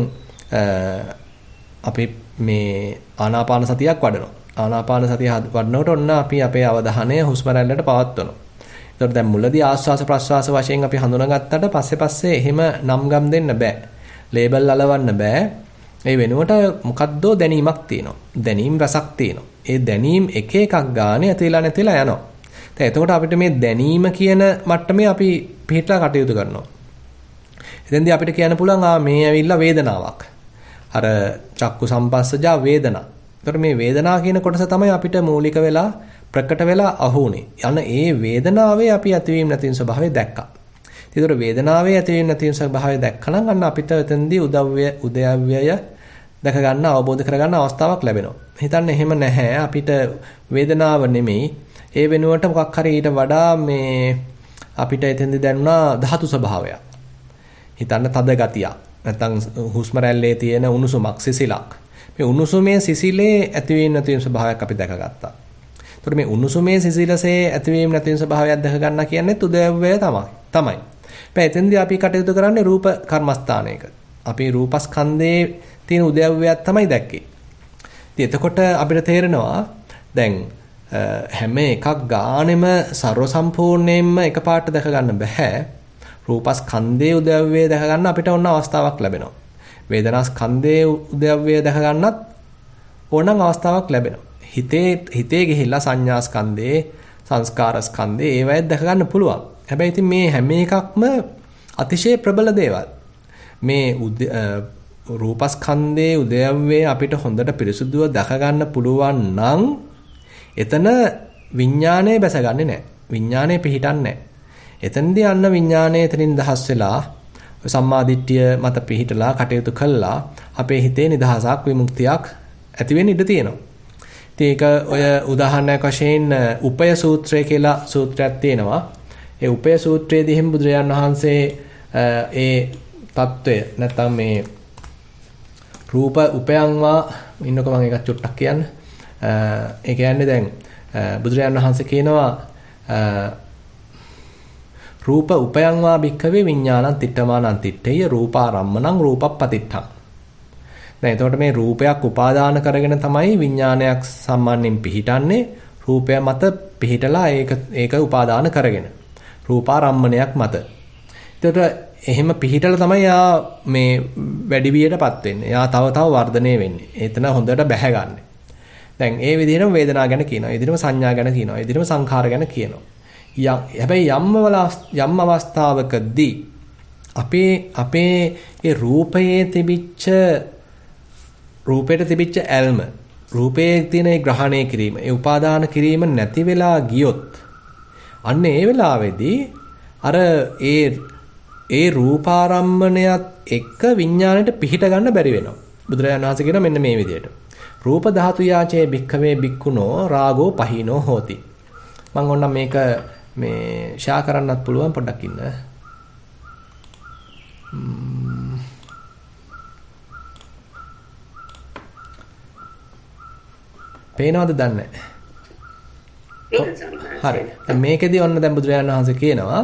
අපි මේ ආනාපාන සතියක් වඩනවා. ආනාපාන සතිය වඩනකොට ඔන්න අපි අපේ අවධානය හුස්ම රැල්ලට පවත්වනවා. ඒතකොට දැන් මුලදී ආස්වාස ප්‍රස්වාස වශයෙන් අපි හඳුනාගත්තට පස්සේ එහෙම නම් ගම් දෙන්න බෑ. ලේබල් අලවන්න බෑ. ඒ වෙනුවට මොකද්දෝ දැනීමක් තියෙනවා. දැනීම් රසක් තියෙනවා. ඒ දැනීම් එක එකක් ගානේ ඇතිලා නැතිලා යනවා. දැන් එතකොට අපිට මේ දැනීම කියන මට්ටමේ අපි පිටලා කටයුතු කරනවා. එතෙන්දී අපිට කියන්න පුළුවන් මේ ඇවිල්ලා වේදනාවක්. අර චක්කු සම්පස්සජා වේදනා. ඒතර මේ වේදනා කියන කොටස තමයි අපිට මූලික වෙලා ප්‍රකට වෙලා අහුනේ. යන ඒ වේදනාවේ අපි ඇතිවීම නැතිවීම ස්වභාවය දැක්කා. ඒතර වේදනාවේ ඇතිවීම නැතිවීම ස්වභාවය දැක්කනම් අන්න අපිට එතෙන්දී උදයව්‍යය දැක ගන්න අවබෝධ කර ගන්න අවස්ථාවක් ලැබෙනවා. හිතන්න එහෙම නැහැ. අපිට වේදනාව නෙමෙයි ඒ වෙනුවට මොකක් හරි ඊට වඩා මේ අපිට එතෙන්දී දැනුණා ධාතු ස්වභාවයක්. හිතන්න තද ගතියක්. නැත්නම් හුස්ම රැල්ලේ තියෙන උණුසුමක් සිසිලක්. මේ උණුසුමේ සිසිලේ ඇතිවීම නැතිවීම ස්වභාවයක් අපි දැකගත්තා. එතකොට මේ උණුසුමේ සිසිලසේ ඇතිවීම නැතිවීම ස්වභාවයක් දැක ගන්න කියන්නේ උදයව්‍යය තමයි. එතෙන්දී අපි කටයුතු කරන්නේ රූප කර්මස්ථානයක. අපි රූපස්කන්ධයේ තියෙන උදයව්‍යයක් තමයි දැක්කේ. ඉතින් එතකොට අපිට තේරෙනවා දැන් හැම එකක් ගානෙම ਸਰව සම්පූර්ණයෙන්ම එකපාරට දැක ගන්න බෑ. රූපස්කන්ධයේ උදයව්‍යය දැක ගන්න අපිට ඕන අවස්ථාවක් ලැබෙනවා. වේදනාස්කන්ධයේ උදයව්‍යය දැක ගන්නත් ඕනම අවස්ථාවක් ලැබෙනවා. හිතේ ගිහිල්ලා සංඥාස්කන්ධයේ සංස්කාරස්කන්ධයේ ඒවයිත් දැක ගන්න පුළුවන්. හැබැයි ඉතින් මේ හැම එකක්ම අතිශය ප්‍රබල දේවල්. මේ රූපස්කන්ධයේ උදයව්‍යය අපිට හොඳට පිරිසුදුව දැක ගන්න පුළුවන් නම් එතන විඥානය බැසගන්නේ නැහැ. විඥානය පිහිටන්නේ නැහැ. එතනදී අන්න විඥානය එතනින් දහස් වෙලා සම්මාදිට්ඨිය මත පිහිටලා කටයුතු කළා අපේ හිතේ නිදහසක් විමුක්තියක් ඇති වෙන්න ඉඩ තියෙනවා. ඉතින් ඒක ඔය උදාහරණයක් වශයෙන් උපය සූත්‍රය කියලා සූත්‍රයක් තියෙනවා. ඒ උපය සූත්‍රයේදී හිම් බුදුරජාණන් වහන්සේ ඒ తত্ত্বය නැත්නම් මේ රූප උපයන්වා ඉන්නකො මම ඒක චුට්ටක් කියන්න. ඒ කියන්නේ දැන් බුදුරජාණන් වහන්සේ කියනවා රූප උපයන්වා භික්ඛවේ විඥානං තිට්ඨමානං තිට්ඨේය රූපාරම්මණං රූපප්පතිට්ඨං. දැන් එතකොට මේ රූපයක් උපාදාන කරගෙන තමයි විඥානයක් සම්මාන්‍යයෙන් පිහිටන්නේ. රූපය මත පිහිටලා ඒක උපාදාන කරගෙන. රූපාරම්මණයක් මත. එතකොට එහෙම පිහිටලා තමයි යා මේ වැඩි වියටපත් වෙන්නේ. යා තව වර්ධනය වෙන්නේ. එතන හොඳට බැහැගන්නේ. දැන් ඒ විදිහටම වේදනාව ගැන කියනවා. ඒ විදිහටම සංඥා ගැන කියනවා. ඒ විදිහටම සංඛාර ගැන කියනවා. හැබැයි යම් අවස්ථාවකදී අපේ ඒ රූපයට තිබිච්ච ඇල්ම රූපයේ තියෙන ඒ ග්‍රහණය කිරීම ඒ උපාදාන කිරීම නැති වෙලා ගියොත් අන්න ඒ වෙලාවේදී අර ඒ රූපාරම්මණයත් එක්ක විඥාණයට පිහිට ගන්න බැරි වෙනවා. බුදුරජාණන් වහන්සේ කියන මෙන්න මේ විදිහට. රූප ධාතු යාචේ භික්ඛවේ භික්ඛුනෝ රාගෝ පහිනෝ හෝති. මම ඕනම් මේක මේ ෂෙයා කරන්නත් පුළුවන් පොඩ්ඩක් ඉන්න. පේනවද දන්නේ නැහැ. හරි. මේකෙදී ඔන්න දැන් බුදුරජාණන් වහන්සේ කියනවා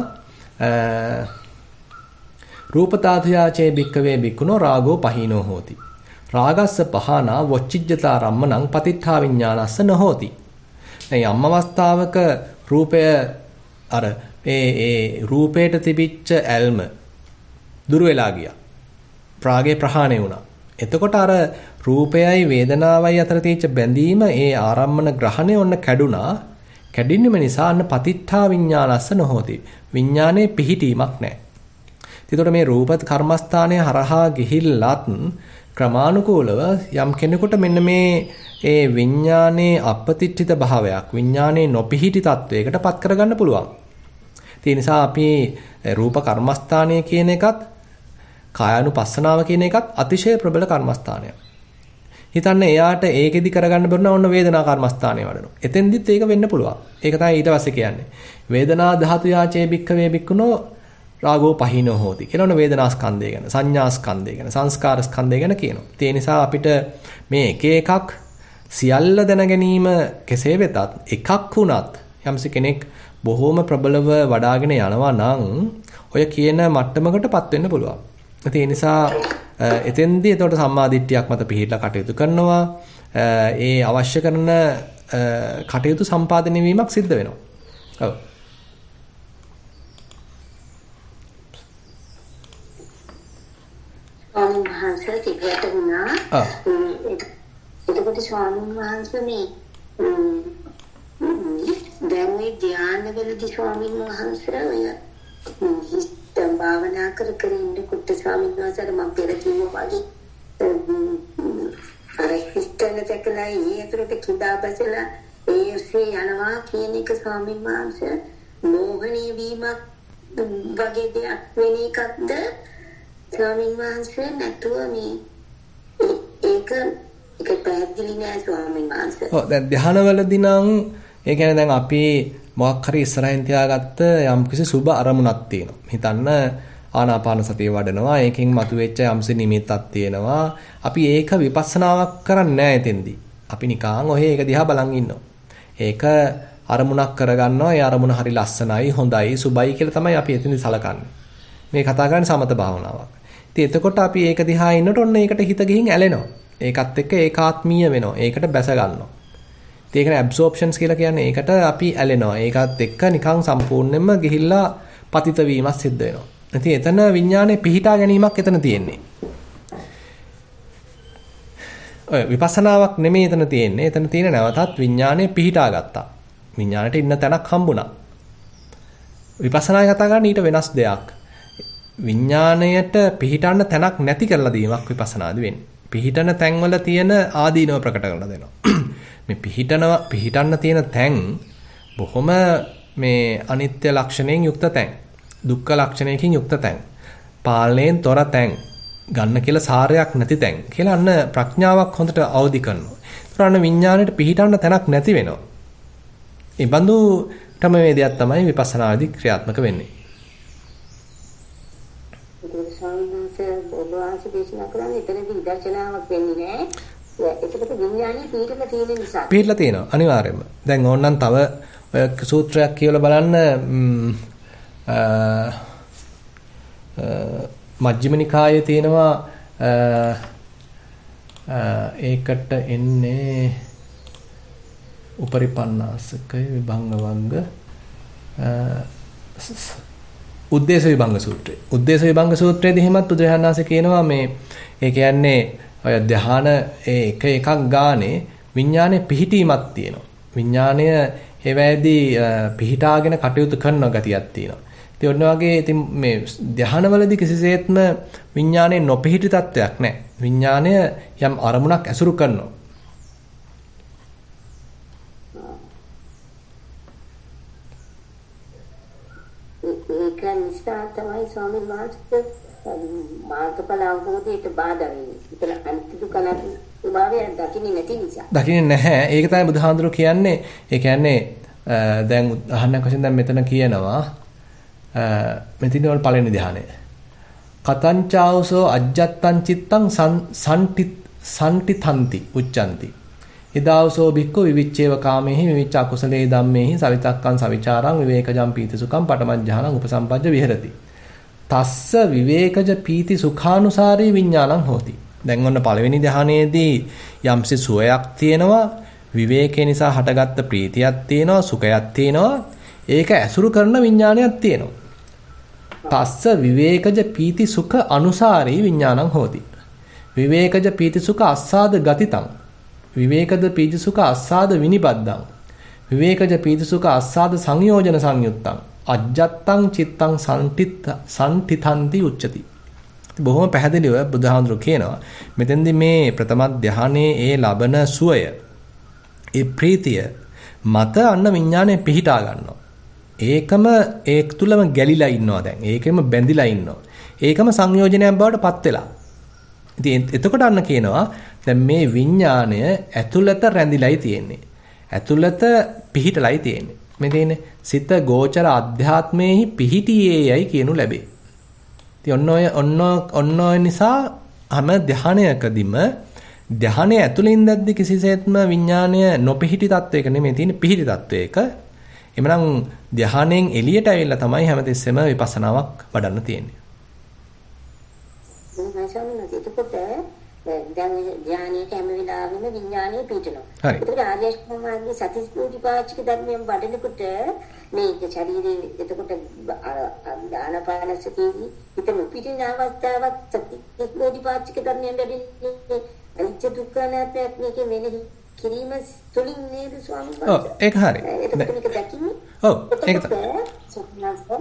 රූප ධාතුයාචේ භික්ඛවේ භික්ඛුනෝ රාගෝ පහිනෝ හෝති. රාගස්ස පහනා වොච්චිජ්ජතා රම්මණං පතිත්ථා විඥානස්ස නොහෝති. දැන් යම් අවස්ථාවක රූපය අර ඒ රූපයට තිබිච්ච ඇල්ම දුර වෙලා ගියා. රාගේ ප්‍රහාණය වුණා. එතකොට අර රූපයයි වේදනාවයි අතර තියෙච්ච බැඳීම ඒ ආරම්මන ග්‍රහණය ඔන්න කැඩුනා. කැඩීම නිසා අන්න පතිත්ථා විඥානස්ස නොහෝති. විඥානයේ පිහිටීමක් නැහැ. එතකොට මේ රූප කර්මස්ථානයේ හරහා ගිහිල්ලත් ක්‍රමානුකූලව යම් කෙනෙකුට මෙන්න මේ ඒ විඥානයේ අපතිත්ථිත භාවයක් විඥානයේ නොපිහිටි තත්වයකට පත් කරගන්න පුළුවන්. ඒ නිසා අපි රූප කර්මස්ථානය කියන එකත් කායානුපස්සනාව කියන එකත් අතිශය ප්‍රබල කර්මස්ථානයක්. හිතන්න එයාට ඒකෙදි කරගන්න බැරුණා ඔන්න වේදනා කර්මස්ථානය වඩනවා. එතෙන්දිත් ඒක වෙන්න පුළුවන්. ඒක තමයි ඊට පස්සේ කියන්නේ. වේදනා ධාතු යාචේ භික්ඛවේ භික්ඛුනෝ රාගෝ පහිනෝ හෝති කියලා ඔන්න වේදනා ස්කන්ධය ගැන, සංඥා ස්කන්ධය ගැන, සංස්කාර ස්කන්ධය ගැන කියනවා. ඒ නිසා අපිට මේ එක එකක් සියල්ල දැන ගැනීම කෙසේ වෙතත් එකක් වුණත් යම්ස කෙනෙක් බොහෝම ප්‍රබලව වඩාගෙන යනවා නම් ඔය කියන මට්ටමකටපත් වෙන්න පුළුවන්. ඒ නිසා එතෙන්දී එතකොට සම්මාදිට්ඨියක් මත පිළිහිලා කටයුතු කරනවා. ඒ අවශ්‍ය කරන කටයුතු සම්පාදනය වීමක් සිද්ධ වෙනවා. ඔව්. වහන්සේ කිව්වට වුණා. එතකොට ස්වාමීන් වහන්සේ මේ දැන් මේ ධ්‍යානවලදී ස්වාමීන් වහන්සේ ඔය හිතම භාවනා කර ඉන්නකොට ස්වාමීන් වහන්සේට මම පෙර කිව්වා වගේ අර හිස්තන තකලා ඊතරට කිඳා බසලා ඒසේ යනවා කියන එක ස්වාමීන් වහන්සේ මෝහණී වීමක් වගේ දෙයක් වෙන එකක්ද ස්වාමීන් වහන්සේ නැතුව මේ ඒක පැහැදිලි නෑ ස්වාමීන් වහන්සේ. ඔව් දැන් ධානවලදී නම් ඒ කියන්නේ දැන් අපි මොකක් හරි ඉස්සරහින් තියාගත්ත යම්කිසි සුබ අරමුණක් තියෙනවා. හිතන්න ආනාපාන සතිය වඩනවා. ඒකෙන් මතුවෙච්ච යම්සි නිමිත්තක් තියෙනවා. අපි ඒක විපස්සනාවක් කරන්නේ නැහැ එතෙන්දී. අපි නිකන් ඔහේ ඒක දිහා බලන් ඉන්නවා. ඒක අරමුණක් කරගන්නවා. ඒ අරමුණ හරි ලස්සනයි, හොඳයි, සුබයි කියලා තමයි අපි එතෙන්දී සලකන්නේ. මේ කතා කරන්නේ සමත භාවනාවක්. ඉතින් එතකොට අපි ඒක දිහා ඉන්නකොට ඔන්න ඒකට හිත ගිහින් ඇලෙනවා. ඒකත් එක්ක ඒකාත්මීය වෙනවා. ඒකට බැස ගන්නවා. ඉතින් ඒකනේ ඇබ්සෝප්ෂන්ස් කියලා කියන්නේ. ඒකට අපි ඇලෙනවා. ඒකත් එක්ක නිකන් සම්පූර්ණයෙන්ම ගිහිල්ලා පතිත වීමක් සිද්ධ වෙනවා. ඉතින් එතන විඥානේ පිහිටා ගැනීමක් එතන තියෙන්නේ. ඔය විපස්සනාවක් නෙමෙයි එතන තියෙන්නේ. එතන තියෙන නැවතත් විඥානේ පිහිටා ගත්තා. විඥාණයට ඉන්න තැනක් හම්බුණා. විපස්සනායි කතා කරන්නේ ඊට වෙනස් දෙයක්. විඥාණයට පිහිටන්න තැනක් නැති කරලා දීමක් විපස්සනාදී වෙන්නේ. පිහිටන තැන්වල තියෙන ආදීනව ප්‍රකට කරලා දෙනවා. මේ පිහිටන්න තියෙන තැන් බොහොම මේ අනිත්‍ය ලක්ෂණයෙන් යුක්ත තැන්. දුක්ඛ ලක්ෂණයකින් යුක්ත තැන්. පාලනයෙන් තොර තැන්. ගන්න කියලා සාරයක් නැති තැන්. කියලා අන්න ප්‍රඥාවක් හොඳට අවදි කරනවා. ඒතර අන්න විඥාණයට පිහිටන්න තැනක් නැති වෙනවා. ඒ බඳු ක්‍රමවේදයක් තමයි විපස්සනාදී ක්‍රියාත්මක වෙන්නේ. පිළිලා තියෙනවා අනිවාර්යයෙන්ම. දැන් ඕනනම් තව ඔය සූත්‍රයක් කියවලා බලන්න මජ්ක්‍ධිම නිකායේ තියෙනවා ඒකට එන්නේ උපරිපන්නාසකය විභංග වංග උද්දේශ විභංග සූත්‍රය. උද්දේශ විභංග සූත්‍රයේදී එහෙමත් බුදුරජාණන් වහන්සේ කියනවා මේ ඒ කියන්නේ ඔය ධ්‍යාන එක එකක් ගානේ විඥානයේ පිහිටීමක් තියෙනවා. විඥානය හැවැදී පිහිටාගෙන කටයුතු කරන ගතියක් තියෙනවා. ඉතින් ඔන්න වගේ ඉතින් මේ ධ්‍යානවලදී කිසිසේත්ම විඥානයේ නොපිහිටි තත්වයක් නැහැ. විඥානය යම් අරමුණක් ඇසුරු කරනවා. ඒක නිසා තමයි ස්වාමීන් වහන්සේ මාර්ගඵල අවබෝධයට බාධා වෙන්නේ. ඒතර අනිත්‍ය දුක්ඛ ස්වභාවය දකින්නේ නැති නිසා. දකින්නේ නැහැ. ඒක තමයි බුදුහාඳුරු කියන්නේ. ඒ කියන්නේ දැන් අහන්නක් වශයෙන් දැන් මෙතන කියනවා මෙතින වල පළවෙනි ධ්‍යානය. කතංචාවසෝ අජ්ජත්තං චිත්තං සම්ටිතන්ති උච්චන්ති. ඉදාවසෝ බික්කෝ විවිච්ඡේව කාමේහි විවිච්ඡ අකුසලේ ධම්මේහි සවිතක්කං සවිචාරං විවේකජං පීති සුඛං පඨමඥානං උපසම්පජ්ජ විහෙරති. තස්ස විවේකජ පීති සුඛානුසාරී විඥානං හෝති. දැන් ඔන්න පළවෙනි ධ්‍යානයේදී යම්සි සුවයක් තියෙනවා, විවේකේ නිසා හටගත්ත ප්‍රීතියක් තියෙනවා, සුඛයක් තියෙනවා. ඒක ඇසුරු කරන විඥානයක් තියෙනවා. තස්ස විවේකජ පීති සුඛ අනුසාරී විඥානං හෝති. විවේකජ පීති සුඛ අස්සාද ගතිතං. විවේකද පීති සුඛ අස්සාද විනිබද්දං. විවේකජ පීති සුඛ අස්සාද සංයෝජන සංයුත්තං. අජ්ජත්තං චිත්තං සම්ටිතන්ති උච්චති. බොහොම පැහැදිලිව බුදුහාඳුරු කියනවා මෙතෙන්දි මේ ප්‍රථම ධ්‍යානයේ ඒ ලබන සුවය, ඒ ප්‍රීතිය මත අන්න විඥානය පිහිටා ගන්නවා. ඒකම ඒක තුලම ගැලිලා ඉන්නවා දැන්. ඒකෙම බැඳිලා ඉන්නවා. ඒකම සංයෝජනයක් බවට පත් වෙලා. ඉතින් එතකොට අන්න කියනවා දැන් මේ විඥාණය ඇතුළත රැඳිලායි තියෙන්නේ. ඇතුළත පිහිටලායි තියෙන්නේ. මේ තියෙන්නේ සිත ගෝචර අධ්‍යාත්මයේහි පිහිටියේයයි කියනු ලැබේ. ඉතින් ඔන්න ඔය නිසා හැම ධ්‍යානයකදීම ධ්‍යානය ඇතුළේ ඉඳද්දි කිසිසේත්ම විඥාණය නොපිහිටි තත්වයක නෙමෙයි තියෙන්නේ, පිහිටි තත්වයක. එමනම් ධ්‍යානයෙන් එළියට ඇවිල්ලා තමයි හැමතිස්සෙම විපස්සනාවක් වඩන්න තියෙන්නේ. දැන් ධ්‍යානයේ හැම වෙලාවෙම විඥානය පිටනවා. හරි. ඒකට ආර්යශ්‍රමයේ සතිස්පූර්තිපාචික ධර්මයෙන් වඩනකොට මේක ශරීරයේ එතකොට ආනාපානසතියේදී හිතන පිටින අවස්ථාවක් සතිස්පූර්තිපාචික ධර්මයෙන් වැඩින්නේ අනිත්‍ය දුක්ඛ අනාත්මයක් මේකේ මෙනෙහි කිරීම තුලින් නේද ස්වාමීන් වහන්සේ? ඔව් ඒක හරි. එතකොට මේක දැකින්නේ? ඔව් ඒක තමයි.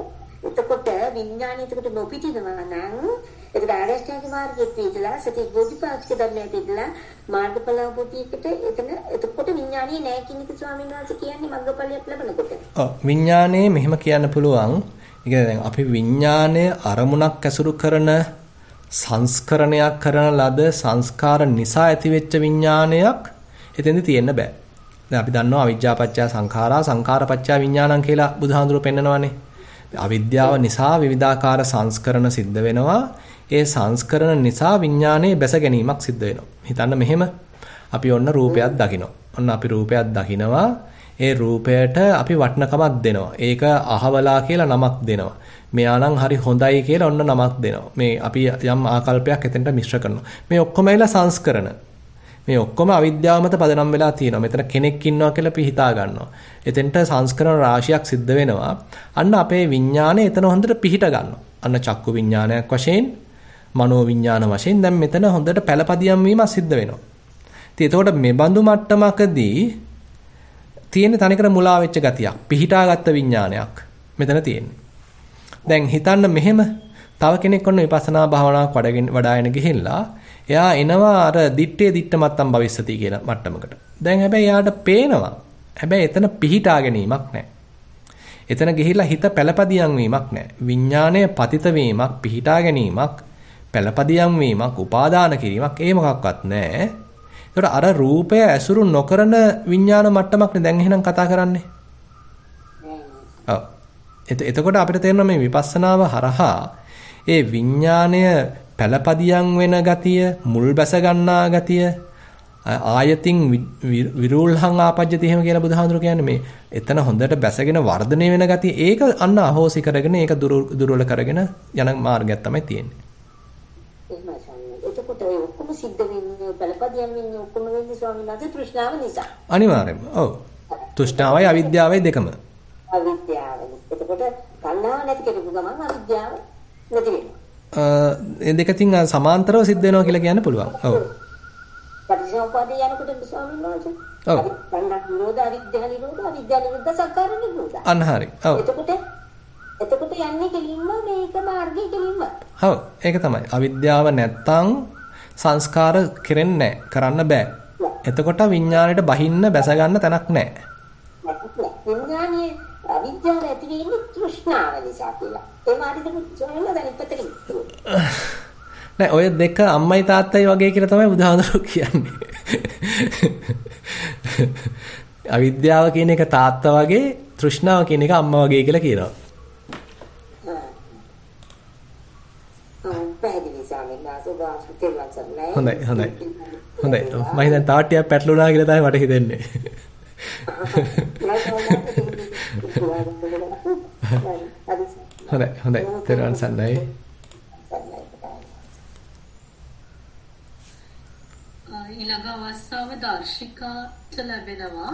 එතකොට විඥානය එතකොට නොපිටිනවා නම් ඒක ආරෂ්ඨාංග මාර්ගයේ පිටලා සති බෝධිපාක්ෂික ධර්මයේ පිටලා මාර්ගඵල අවබෝධයකට එතකොට විඥානය නැහැ කියන එක ස්වාමීන් වහන්සේ කියන්නේ මග්ගඵලයක් ලැබනකොට. ඔව් විඥානයේ මෙහෙම කියන්න පුළුවන්. ඒ කියන්නේ දැන් අපි විඥානය අරමුණක් ඇසුරු කරන සංස්කරණයක් කරන ලද සංස්කාර නිසා ඇතිවෙච්ච විඥානයක් එතෙන්ද තියෙන්න බෑ. දැන් අපි දන්නවා අවිජ්ජාපච්චය සංඛාරා සංඛාරපච්චය විඥානං කියලා බුදුහාඳුරෝ පෙන්නනවානේ. අවිද්‍යාව නිසා විවිධාකාර සංස්කරණ සිද්ධ වෙනවා. ඒ සංස්කරණ නිසා විඥානයේ බැස ගැනීමක් සිද්ධ වෙනවා. හිතන්න මෙහෙම අපි ඔන්න රූපයක් දකිනවා. ඔන්න අපි රූපයක් දකිනවා. ඒ රූපයට අපි වටිනකමක් දෙනවා. ඒක අහවලා කියලා නමක් දෙනවා. මෙයා නම් හරි හොඳයි කියලා ඔන්න නමක් දෙනවා. මේ අපි යම් ආකල්පයක් එතනට මිශ්‍ර කරනවා. මේ ඔක්කොම ඇවිල්ලා සංස්කරණ. මේ ඔක්කොම අවිද්‍යාව මත පදනම් වෙලා තියෙනවා. මෙතන කෙනෙක් ඉන්නවා කියලා අපි හිතා ගන්නවා. එතෙන්ට සංස්කරණ රාශියක් සිද්ධ වෙනවා. අන්න අපේ විඥානය එතන හොඳට පිහිට ගන්නවා. අන්න චක්කු විඥානයක් වශයෙන්, මනෝ විඥාන වශයෙන් දැන් මෙතන හොඳට පළපදියම් වීම සිද්ධ වෙනවා. ඉතින් එතකොට මේ බඳු මට්ටමකදී තියෙන තනිකර මුලා වෙච්ච ගතියක්, පිහිටාගත්ත විඥානයක් මෙතන තියෙන්නේ. දැන් හිතන්න මෙහෙම තව කෙනෙක් ඔන්න විපස්සනා භාවනාවක් වඩාගෙන ගිහිල්ලා එයා එනවා අර දිත්තේ දිත්තමත්තම් භවිස්සති කියන මට්ටමකට. දැන් හැබැයි එයාට පේනවා. හැබැයි එතන පිහිටා ගැනීමක් නැහැ. එතන ගිහිල්ලා හිත පළපදියම් වීමක් නැහැ. විඥාණය පතිත වීමක්, පිහිටා ගැනීමක්, පළපදියම් වීමක්, උපාදාන කිරීමක් ඒ මොකක්වත් නැහැ. ඒකට අර රූපය ඇසුරු නොකරන විඥාන මට්ටමක්නේ දැන් එහෙනම් කතා කරන්නේ. ඔව්. එතකොට අපිට තේරෙනවා මේ විපස්සනාව හරහා ඒ විඥාණය පළපදියම් වෙන ගතිය, මුල් බැස ගන්නා ගතිය, ආයතින් විරූල්හං ආපජ්ජති එහෙම කියලා බුදුහාඳුර කියන්නේ මේ එතන හොඳට බැසගෙන වර්ධනය වෙන ගතිය ඒක අන්න අහෝසි කරගෙන ඒක දුර්වල කරගෙන යන මාර්ගයක් තමයි තියෙන්නේ. එහෙමයි ස්වාමීනි. එතකොට ඔය ඔක්කොම සිද්ධ වෙන්නේ පළපදියම් වෙන්නේ ඔක්කොම වෙන්නේ ස්වාමීන් වහන්සේ තෘෂ්ණාව නිසා. අනිවාර්යයෙන්ම. ඔව්. තෘෂ්ණාවයි අවිද්‍යාවයි දෙකම. අවිද්‍යාව. එතකොට කන්නාව නැති කෙනෙකු ගමන් අවිද්‍යාව නැති වෙනවා. ඒ දෙකකින් සමාන්තරව සිද්ධ වෙනවා කියලා කියන්න පුළුවන්. ඔව්. පටිච්චසමුප්පාදේ යනකොට ස්වාමීන් වහන්සේ. ඔව්. කන්නා නිරෝධ අවිද්‍යාව නිරෝධ අවිද්‍යාව නිරෝධ සංකාර නිරෝධ. අන්න හරි. ඔව්. එතකොට යන්නේ කෙලින්ම මේක මාර්ගයේ කෙලින්ම. ඔව්. ඒක තමයි. අවිද්‍යාව නැත්තම් සංස්කාර කෙරෙන්නේ නැහැ. කරන්න බෑ. එතකොට විඥාණයට බහින්න බැස ගන්න තැනක් නැහැ. විඥානයේ අවිද්‍යාව ඇති වෙන්නේ තෘෂ්ණාව නිසා කියලා. ඒ මාර්ගෙට චොල්ල දැන් ඉපතෙන්නේ. නෑ ඔය දෙක අම්මයි තාත්තයි වගේ කියලා තමයි බුදුහාඳුරෝ කියන්නේ. අවිද්‍යාව කියන එක තාත්තා වගේ, තෘෂ්ණාව කියන එක අම්මා වගේ කියලා කියනවා. හොඳයි. මම හිතන්නේ තව ටිකක් පැටලුණා කියලා තමයි මට හිතෙන්නේ. හොඳයි. තේරුවන් සන්නයි. ඊළඟ අවස්ථාව දර්ශිකාට ලැබෙනවා.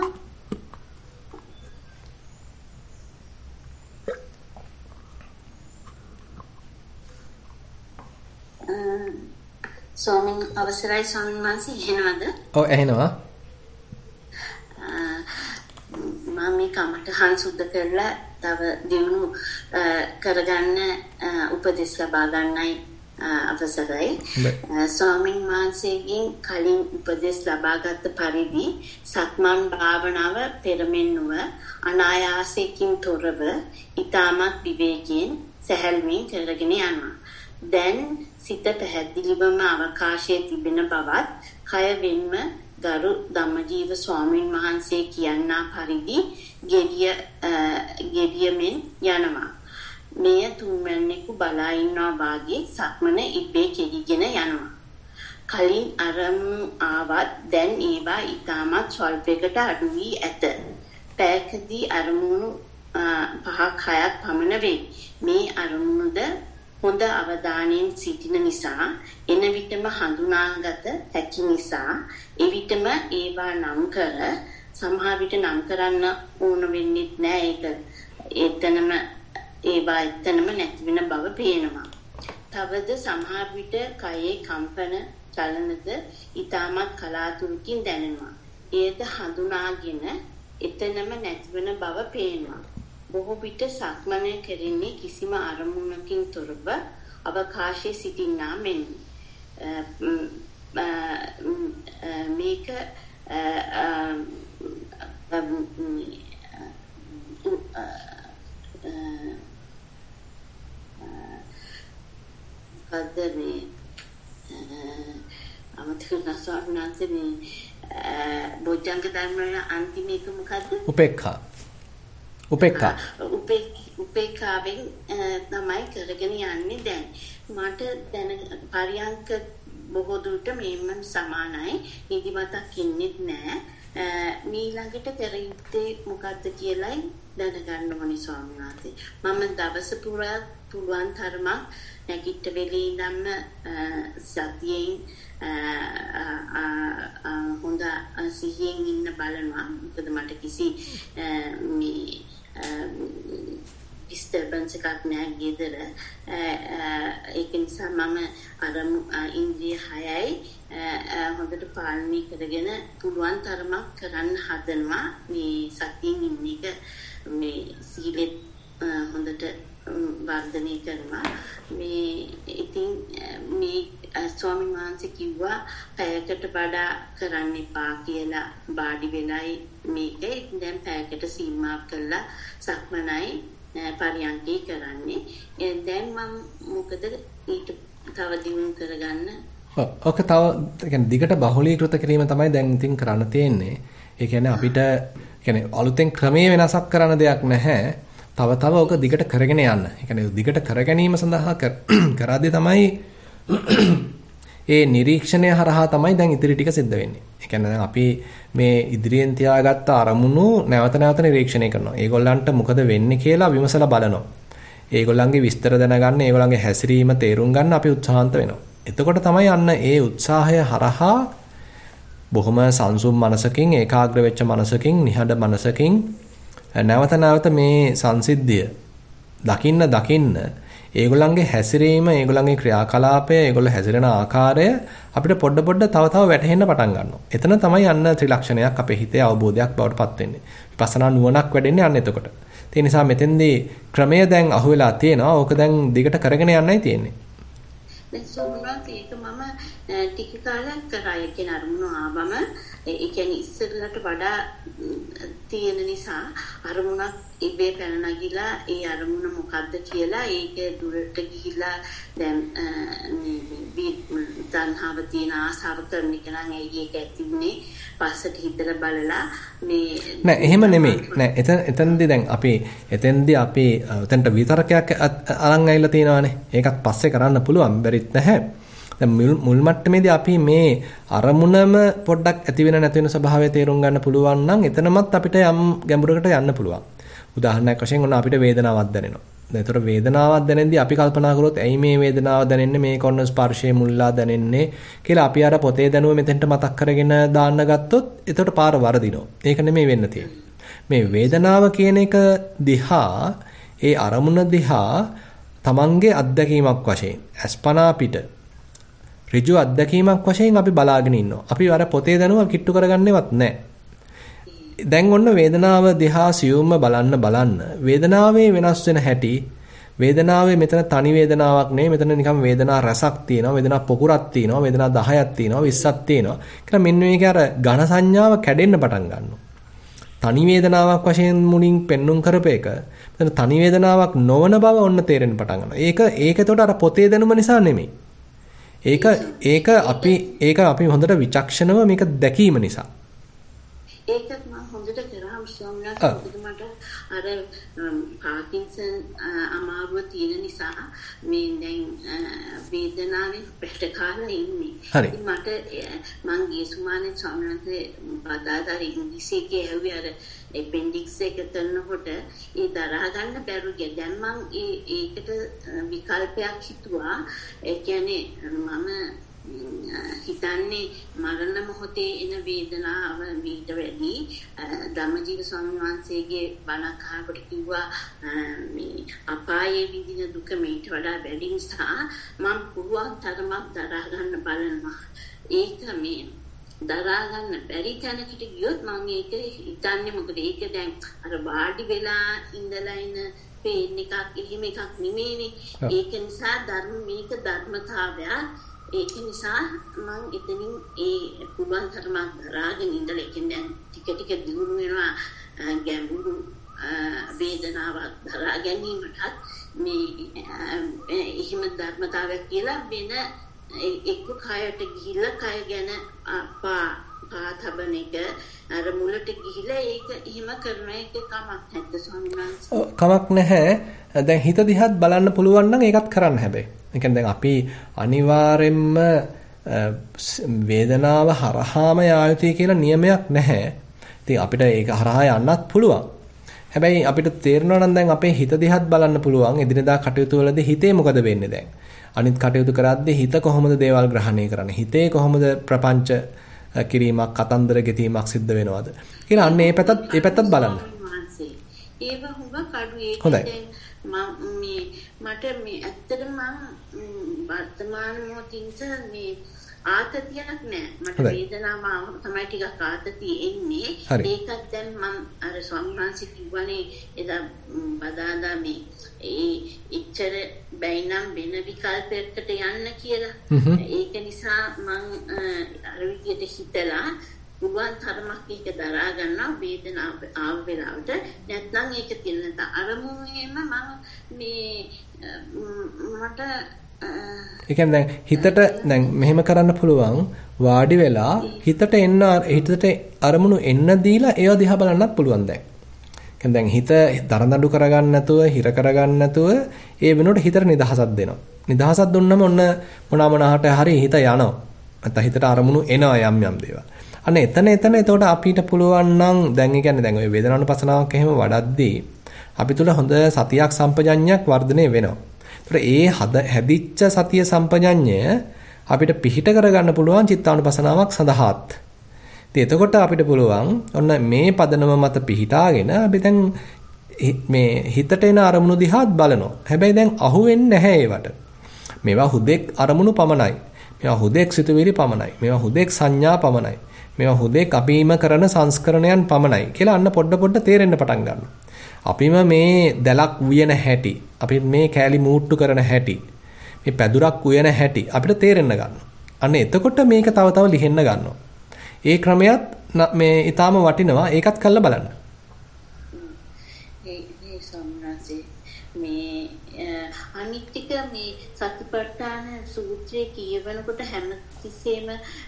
ස්වාමීන් අවසරයි ස්වාමීන් වහන්සේ එහෙනවද? ඔව් එහෙනවා. මම මේ කමටහන් සුද්ධ කරලා තව දිනු කරගන්න උපදෙස් ලබා ගන්නයි අවසරයි. ස්වාමීන් වහන්සේගෙන් කලින් උපදෙස් ලබාගත් පරිදි සක්මන් භාවනාව පෙරමෙන්නුව අනායාසයෙන් තොරව ඊටමත් විවේකයෙන් සැහැල්ලුවෙන් කරගෙන යනවා. දැන් සිත පැහැදිලිවම අවකාශයේ තිබෙන බවත් කය වෙන්ම ගරු ධම්මජීව ස්වාමීන් වහන්සේ කියනා පරිදි ගෙරියමින් යනවා. මෙය තුන්වැන්නෙකු බලා ඉන්නවා වාගේ සක්මන ඉබේ කෙලිගෙන යනවා. කලින් අරමුණු ආවත් දැන් ඒවා ඊටමත් ස්වල්පයකට අඩු වී ඇත. පැයකදී අරමුණු 5-6ක් පමණ වේ. මේ අරමුණුද හොඳ අවධානයෙන් සිටින නිසා එන විටම හඳුනාගත හැකි නිසා එවිටම ඒවා නම් කර සමහර විට නම් කරන්න ඕන වෙන්නේ නැහැ. එතනම ඒවා එතනම නැති වෙන බව පේනවා. තවද සමහර විට කයේ කම්පන චලනද ඊටමත් කලාතුරකින් දැනෙනවා. ඒද හඳුනාගෙන එතනම නැති වෙන බව පේනවා. බොහෝ විට සක්මනේ කෙරෙන්නේ කිසිම අරමුණකින් තොරව අවකාශයේ සිටින්නා මෙන්. මේක කද්දේ අමතක නැසවන්නාසේ මේ බොජ්ජංග ධර්ම වල අන්තිම එක මොකද්ද? උපේක්ඛා. උපේක්ඛාවෙන් තමයි කරගෙන යන්නේ දැන්. මට දැන පරියන්ක බොහෝ දුරට මේම සමානයි. නිදිමතක් ඉන්නෙත් නෑ. මීළඟට කර යුත්තේ මොකද්ද කියලායි දැනගන්න ඕනේ ස්වාමීන් වහන්සේ. මම දවස පුරා පුළුවන් තරමක් නැගිට වෙලේ ඉඳන්ම සතියෙන් හොඳ සිහියෙන් ඉන්න බලනවා. මොකද මට කිසි මේ disturbance එකක් නෑ ගෙදර. ඒක නිසා මම ඉන්ද්‍රිය 6යි හොඳට පාලනය කරගෙන පුළුවන් තරමක් කරන්න හදනවා. මේ සතියින් ඉන්න එක මේ සීලෙත් හොඳට වර්ධනය කරනවා. මේ ඉතින් මේ ස්වාමීන් වහන්සේ කිව්වා පැයකට වඩා කරන්න එපා කියලා බාඩි වෙලයි මේකේ. දැන් පැයකට සීමා කළා සක්මනයි පරියන්කේ කරන්නේ. දැන් මම මොකද ඊට තව දියුණු කරගන්න? ඔක තව කියන්නේ දිගට බහුලීකృత කිරීම තමයි දැන් ඉතින් කරන්න තියෙන්නේ. ඒ කියන්නේ අපිට කියන්නේ අලුතෙන් ක්‍රමයේ වෙනසක් කරන්න දෙයක් නැහැ. තව ඔක දිගට කරගෙන යන්න. ඒ කියන්නේ දිගට කර ගැනීම සඳහා කරද්දී තමයි ඒ නිරීක්ෂණය හරහා තමයි දැන් ඉතිරි ටික සිද්ධ වෙන්නේ. ඒ කියන්නේ අපි මේ ඉදිරියෙන් තියාගත්ත අරමුණු නැවත නිරීක්ෂණය කරනවා. ඒගොල්ලන්ට මොකද වෙන්නේ කියලා විමසලා බලනවා. ඒගොල්ලන්ගේ විස්තර දැනගන්න, ඒගොල්ලන්ගේ හැසිරීම තේරුම් ගන්න අපි උත්සාහන්ත වෙනවා. එතකොට තමයි අන්න ඒ උත්සාහය හරහා බොහොම සංසුම් මනසකින්, ඒකාග්‍ර වෙච්ච මනසකින්, නිහඬ මනසකින් නැවත මේ සංසිද්ධිය දකින්න ඒගොල්ලන්ගේ හැසිරීම, ඒගොල්ලන්ගේ ක්‍රියාකලාපය, ඒගොල්ලෝ හැසිරෙන ආකාරය අපිට පොඩ තව වැටහෙන්න පටන් ගන්නවා. එතන තමයි යන්න ත්‍රිලක්ෂණයක් අපේ හිතේ අවබෝධයක් බවට පත් වෙන්නේ. විපස්සනා නුවණක් වැඩෙන්නේ අන්න එතකොට. ඒ නිසා මෙතෙන්දී ක්‍රමය දැන් අහුවෙලා තියෙනවා. ඕක දැන් දිගට කරගෙන යන්නයි තියෙන්නේ. දැන් සෝමනාත් ඒක මම ටික කාලයක් කරා. ඒ කියන අරමුණ ආවම ඒ කියන්නේ ඉස්සරලට වඩා තියෙන නිසා අරමුණක් ඉබේ පැන නගිලා ඒ අරමුණ මොකද්ද කියලා ඒක දුරට ගිහිලා දැන් තණ්හාව තියෙන ආසාව කරන එක නම් ඒක ඇතිුනේ පස්සට හිතලා බලලා මේ නෑ එහෙම නෙමෙයි නෑ එතනදී දැන් අපි එතෙන්ට විතරකයක් අරන් ඇවිල්ලා තියෙනවානේ ඒකත් පස්සේ කරන්න පුළුවන් බැරිත් නැහැ දැන් මුල් මට්ටමේදී අපි මේ අරමුණම පොඩ්ඩක් ඇති වෙන නැති වෙන ස්වභාවය තේරුම් ගන්න පුළුවන් නම් එතනමත් අපිට යම් ගැඹුරකට යන්න පුළුවන් උදාහරණයක් වශයෙන් ඔන්න අපිට වේදනාවක් දැනෙනවා. දැන් ඒතර වේදනාවක් දැනෙන්දී අපි කල්පනා කරොත් ඇයි මේ වේදනාව දැනෙන්නේ මේක ඔන්න ස්පර්ශයේ මුල්ලා දැනෙන්නේ කියලා අපි අර පොතේ දැනුව මෙතෙන්ට මතක් කරගෙන දාන්න ගත්තොත් එතකොට පාර වරදිනවා. ඒක නෙමෙයි වෙන්න තියෙන්නේ. මේ වේදනාව කියන එක දිහා ඒ අරමුණ දිහා තමන්ගේ අත්දැකීමක් වශයෙන් අස්පනා පිට ඍජු අත්දැකීමක් වශයෙන් අපි බලාගෙන ඉන්නවා. අපි අර පොතේ දැනුව කිට්ටු කරගන්නේවත් නැහැ. දැන් ඔන්න වේදනාව දිහා සියුම්ම බලන්න වේදනාවේ වෙනස් වෙන හැටි වේදනාවේ මෙතන තනි වේදනාවක් නෙවෙයි මෙතන නිකම් වේදනා රසක් තියෙනවා වේදනා පොකුරක් තියෙනවා වේදනා 10ක් තියෙනවා 20ක් තියෙනවා කියලා මෙන්න මේක අර ඝන සංඥාව කැඩෙන්න පටන් ගන්නවා තනි වේදනාවක් වශයෙන් මුලින් පෙන්눔 කරපේක මෙතන තනි වේදනාවක් නොවන බව ඔන්න තේරෙන්න පටන් ගන්නවා ඒක එතකොට අර පොතේ දැනුම නිසා නෙමෙයි ඒක අපි හොඳට විචක්ෂණව මේක දැකීම නිසා ඒකත් මම හොඳට කරා ස්වාමීනාත් මට අර පාකින්සන් අමාරුව තියෙන නිසා මේ දැන් වේදනාවේ පිට කාලා ඉන්නේ. ඉතින් මට මං ගිය සුමානේ ස්වාමීනාත් බදාදා ඉංග්‍රීසියේ ඇහුවේ අර appendix එක කරනකොට ඒ දරා ගන්න බැරුව ගියා. දැන් මං ඒකට විකල්පයක් හිතුවා. ඒ කියන්නේ මම හිතන්නේ මරණ මොහොතේ එන වේදනාව මීට වැඩි ධම්මජීව ස්වාමීන් වහන්සේගේ බණක් අහනකොට කිව්වා මේ අපායේ විඳින දුක මීට වඩා වැඩි නිසා මම පුළුවන් තරමක් දරා ගන්න බලනවා ඒක මේ දරා ගන්න බැරි තැනකට ගියොත් මම ඒක හිතන්නේ මොකද ඒක දැන් අර වාඩි වෙලා ඉඳලා ඉන්න පේන එකක් එහෙම එකක් නෙමෙයිනේ. ඒක නිසා මේක ධර්මතාවයක්. ඒක නිසා මම එතනින් ඒ පුළුවන් තරමක් දරාගෙන ඉඳලා කියන්නේ ටික ටික දියුණු වෙනවා ගැඹුරු වේදනාවක් දරා ගැනීමටත් මේ එහෙම ධර්මතාවයක් කියලා වෙන එක්ක කයට ගිහිල්ලා කය ගැන පාතබන එක අර මුලට ගිහිල්ලා ඒක එහෙම කරන එක කමක් නැද්ද ස්වාමීන් වහන්සේ? කමක් නැහැ. දැන් හිත දිහාත් බලන්න පුළුවන් නම් ඒකත් කරන්න හැබැයි. ඒ කියන්නේ දැන් අපි අනිවාර්යෙන්ම වේදනාව හරහාම යා යුතුයි කියලා නියමයක් නැහැ. ඉතින් අපිට ඒක හරහා යන්නත් පුළුවන්. හැබැයි අපිට තේරෙනවා නම් දැන් අපේ හිත දිහාත් බලන්න පුළුවන්. එදිනෙදා කටයුතු වලදී හිතේ මොකද වෙන්නේ දැන්? අනිත් කටයුතු කරද්දී හිත කොහොමද දේවල් ග්‍රහණය කරන්නේ? හිතේ කොහොමද ප්‍රපංච කිරීමක්, කතන්දර ගෙතීමක් සිද්ධ වෙනවද? කියලා අන්න ඒ පැත්තත් බලන්න. ඒව හුඟක් අඩු ඒකෙන් මට මේ ඇත්තටම මම වර්තමාන මොහොතින් මේ ආතතියක් නෑ. මට වේදනාව තමයි ටිකක් ආතතිය එන්නේ. ඒකත් දැන් මම අර ස්වාමීන් වහන්සේ කිව්වනේ එදා බදාදා මේ ඉච්ඡර බැයිනම් වෙන විකල්පයකට යන්න කියලා. ඒක නිසා මම අර විදියට හිතලා පුළුවන් තරමක් ඒක දරා ගන්නවා වේදනාව ආව වෙලාවට. නැත්නම් ඒක තියෙන අරමුණේම මම මේ මට ඒ කියන්නේ දැන් හිතට දැන් මෙහෙම කරන්න පුළුවන් වාඩි වෙලා හිතට අරමුණු එන්න දීලා ඒව දිහා බලන්නත් පුළුවන් දැන්. කියන්නේ දැන් හිත දරදඬු කරගන්න නැතුව හිර කරගන්න නැතුව ඒ වෙනුවට හිතට නිදහසක් දෙනවා. නිදහසක් දුන්නම ඔන්න මොනහට හරි හිත යනවා. නැත්නම් හිතට අරමුණු එනවා යම් දේවල්. අන්න එතන එතකොට අපිට පුළුවන් නම් දැන් ඒ කියන්නේ දැන් ඔය වේදනානුපසනාවක් එහෙම වඩද්දී අපි තුල හොඳ සතියක් සම්පජඤ්ඤයක් වර්ධනය වෙනවා. ඒ හැදිච්ච සතිය සම්පජඤ්ඤය අපිට පිහිට කරගන්න පුළුවන් චිත්තානුපසනාවක් සඳහාත්. ඉතින් එතකොට අපිට පුළුවන් ඔන්න මේ පදනම මත පිහිටාගෙන අපි දැන් මේ හිතට එන අරමුණු දිහාත් බලනවා. හැබැයි දැන් අහු වෙන්නේ නැහැ ඒවට. මේවා හුදෙක් අරමුණු පමණයි. මේවා හුදෙක් සිතුවිලි පමණයි. මේවා හුදෙක් සංඥා පමණයි. මේවා හුදෙක් අපිම කරන සංස්කරණයන් පමණයි කියලා අන්න පොඩ තේරෙන්න පටන් ගන්නවා. අපිම මේ දැලක් උයන හැටි, අපි මේ කෑලි මූට්ටු කරන හැටි, මේ පැදුරක් උයන හැටි අපිට තේරෙන්න ගන්නවා. අන්න එතකොට මේක තව ලිහෙන්න ගන්නවා. ඒ ක්‍රමයක් මේ ඊටාම වටිනවා. ඒකත් කරලා බලන්න. ඒ සම්මාසේ මේ අනිත්‍යක මේ සතිපට්ඨාන සූත්‍රයේ කියවනකොට හැමතිස්සෙම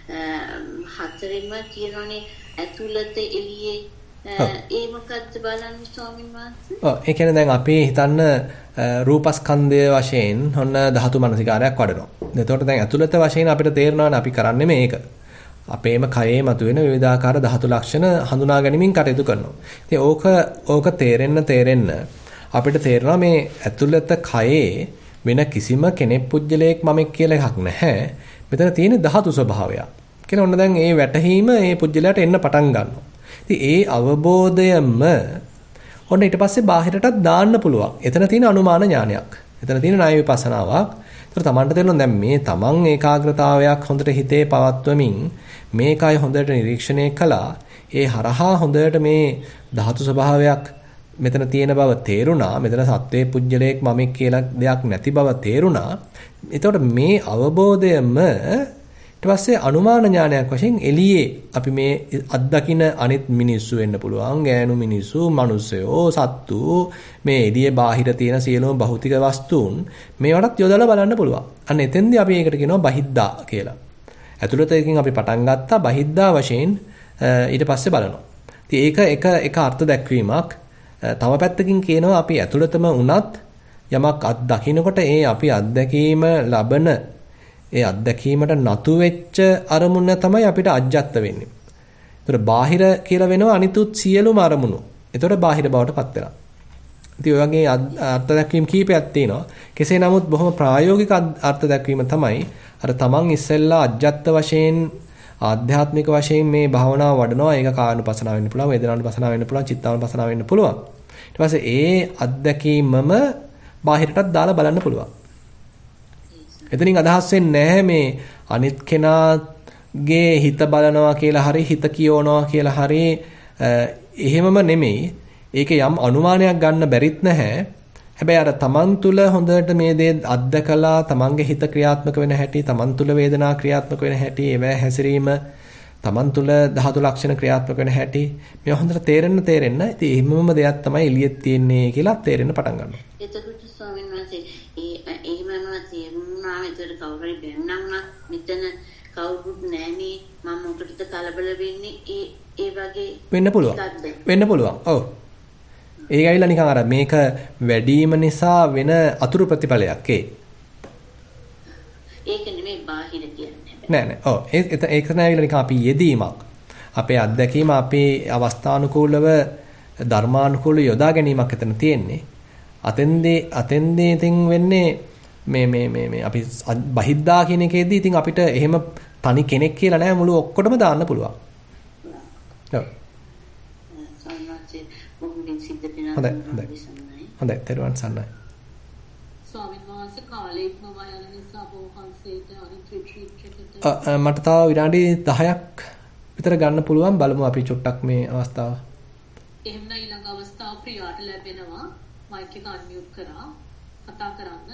හතරෙම කියනෝනේ ඇතුළත එළියේ ඒ මොකක්ද බලන්න ස්වාමීන් වහන්සේ? ඒ කියන්නේ දැන් අපි හිතන්න රූපස්කන්ධය වශයෙන් ඔන්න ධාතු මනසිකාරයක් වඩනවා. එතකොට දැන් ඇතුළත වශයෙන් අපිට තේරෙනවානේ අපි කරන්නේ මේක. අපේම කයේ මතුවෙන විවිධාකාර ධාතු ලක්ෂණ හඳුනා ගැනීමෙන් කටයුතු කරනවා. ඉතින් ඕක තේරෙන්න අපිට තේරෙනවා මේ ඇතුළත කයේ වෙන කිසිම කෙනෙක් පුජ්‍යලයක් මමෙක් කියලා එකක් නැහැ. මෙතන තියෙන ධාතු ස්වභාවයක්. කියලා ඔන්න දැන් මේ වැටහීම මේ පුජ්‍යලයට එන්න පටන් ගන්නවා. ඉතින් ඒ අවබෝධයම ඔන්න ඊට පස්සේ බාහිරටත් දාන්න පුළුවන්. එතන තියෙන අනුමාන ඥානයක්. එතන තියෙන ණය විපස්සනාවක්. ඒතර තමන්ට තේරෙනවා දැන් මේ තමන් ඒකාග්‍රතාවයක් හොඳට හිතේ පවත්වමින් මේකයි හොඳට නිරීක්ෂණය කළා. ඒ හරහා හොඳට මේ ධාතු ස්වභාවයක් මෙතන තියෙන බව තේරුණා. මෙතන සත්වයේ පුජ්‍යලයක් මමෙක් කියලා දෙයක් නැති බව තේරුණා. එතකොට මේ අවබෝධයම ඊට පස්සේ අනුමාන ඥානයක් වශයෙන් එළියේ අපි මේ අත්දකින්න අනිත් මිනිස්සු වෙන්න පුළුවන්, ගෑනු මිනිස්සු, මිනිස්සයෝ, සත්තු, මේ එළියේ බාහිර තියෙන සියලුම භෞතික වස්තුන් මේවටත් යොදලා බලන්න පුළුවන්. අන්න එතෙන්දී අපි ඒකට කියනවා බහිද්දා කියලා. ඇතුළතකින් අපි පටන් ගත්තා බහිද්දා වශයෙන් ඊට පස්සේ බලනවා. ඉතින් ඒක අර්ථ දැක්වීමක්. තව පැත්තකින් කියනවා අපි ඇතුළතම වුණත් යමක් අත්දකින්නකොට ඒ අපි අත්දැකීම ලබන ඒ අත්දැකීමට නතු වෙච්ච අරමුණ තමයි අපිට අජ්ජත් වෙන්නේ. ඒතර බාහිර කියලා වෙනවා අනිතුත් සියලුම අරමුණු. ඒතර බාහිර බවට පත් වෙනවා. ඉතින් ඔය වගේ අර්ථ දැක්වීම් කීපයක් තියෙනවා. කෙසේ නමුත් බොහොම ප්‍රායෝගික අර්ථ දැක්වීම තමයි අර තමන් ඉස්සෙල්ලා අජ්ජත් වශයෙන් ආධ්‍යාත්මික වශයෙන් මේ භාවනාව වඩනවා. ඒක කායනුපසනාව වෙන්න පුළුවන්, වේදනානුපසනාව වෙන්න පුළුවන්, චිත්තානුපසනාව වෙන්න පුළුවන්. ඊට පස්සේ ඒ අත්දැකීමම බාහිරටත් දාලා බලන්න පුළුවන්. එතනින් අදහස් වෙන්නේ නැහැ මේ අනිත් කෙනා ගේ හිත බලනවා කියලා හරි හිත කියවනවා කියලා හරි එහෙමම නෙමෙයි. ඒකේ යම් අනුමානයක් ගන්න බැරිත් නැහැ. හැබැයි අර තමන් තුළ හොඳට මේ දේ අත්දකලා තමන්ගේ හිත ක්‍රියාත්මක වෙන හැටි, තමන් තුළ වේදනා ක්‍රියාත්මක වෙන හැටි, ඒවැ හැසිරීම, තමන් තුළ ධාතු ලක්ෂණ ක්‍රියාත්මක වෙන හැටි මේ හොඳට තේරෙන්න ඉතින් එහෙමම දෙයක් තමයි එළියෙත් තියෙන්නේ කියලා තේරෙන්න පටන් ගන්නවා. එතකොට ස්වාමීන් වහන්සේ එහෙමම තේරුණා විතර කවුරු හරි බැන්නම් මෙතන කවුරුත් නැණි මම මොකටද කලබල වෙන්නේ ඒ වගේ වෙන්න පුළුවන්. ඔව්. ඒක ඇවිල්ලා නිකන් අර මේක වැඩිම නිසා වෙන අතුරු ප්‍රතිඵලයක් ඒක නෙමෙයි බාහිර කියන්නේ. නෑ. ඔව්. ඒක නෑවිලා නිකන් අපි යෙදීමක්. අපේ අත්දැකීම අපේ අවස්ථානුකූලව ධර්මානුකූලව යොදා ගැනීමක් එතන තියෙන්නේ. අතෙන්දී ඉතින් වෙන්නේ මේ අපි බහිද්දා කියන එකේදී ඉතින් අපිට එහෙම තනි කෙනෙක් කියලා නෑ මුළු ඔක්කොටම දාන්න පුළුවන්. ඔව්. හොඳයි තෙරුවන් සරණයි. ස්වාමීන් වහන්සේ කාලේ ඉක්මවා යන නිසා බෝහන්සේට අනිත් රිට්‍රීට් එකට මට තව විනාඩි 10ක් විතර ගන්න පුළුවන්. බලමු අපි චුට්ටක් මේ අවස්ථාව. එහෙනම් ඊළඟ අවස්ථාව ප්‍රියාට ලැබෙනවා. මයික් එක අන්මියුට් කරා කතා කරන්න.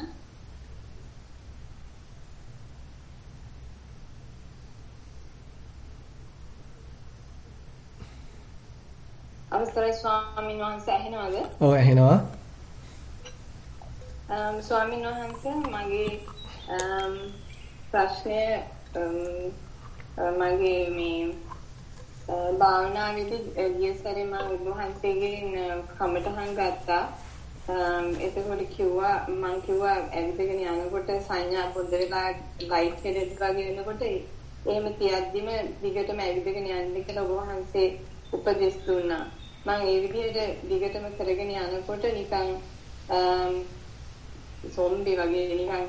අවසරයි ස්වාමීන් වහන්සේ ඇහෙනවද? ඔව් ඇහෙනවා. ස්වාමීන් වහන්සේ මගේ ප්‍රශ්නය මගේ මේ භාවනාවේදී ගිය සැරේ මම ඔබ වහන්සේගෙන් කමටහන් ගත්තා. එතකොට මම කිව්වා ඇවිදගෙන යනකොට සංඥා පොඩ වෙලා ලයිට් හෙඩ් වගේ වෙනකොට එහෙම තියද්දිම දිගටම ඇවිදගෙන යන්න කියලා ඔබ වහන්සේ උපදෙස් දුන්නා. මම ඒ විදිහට දිගටම කරගෙන යනකොට නිකන් සොම්බි වගේ නිකන්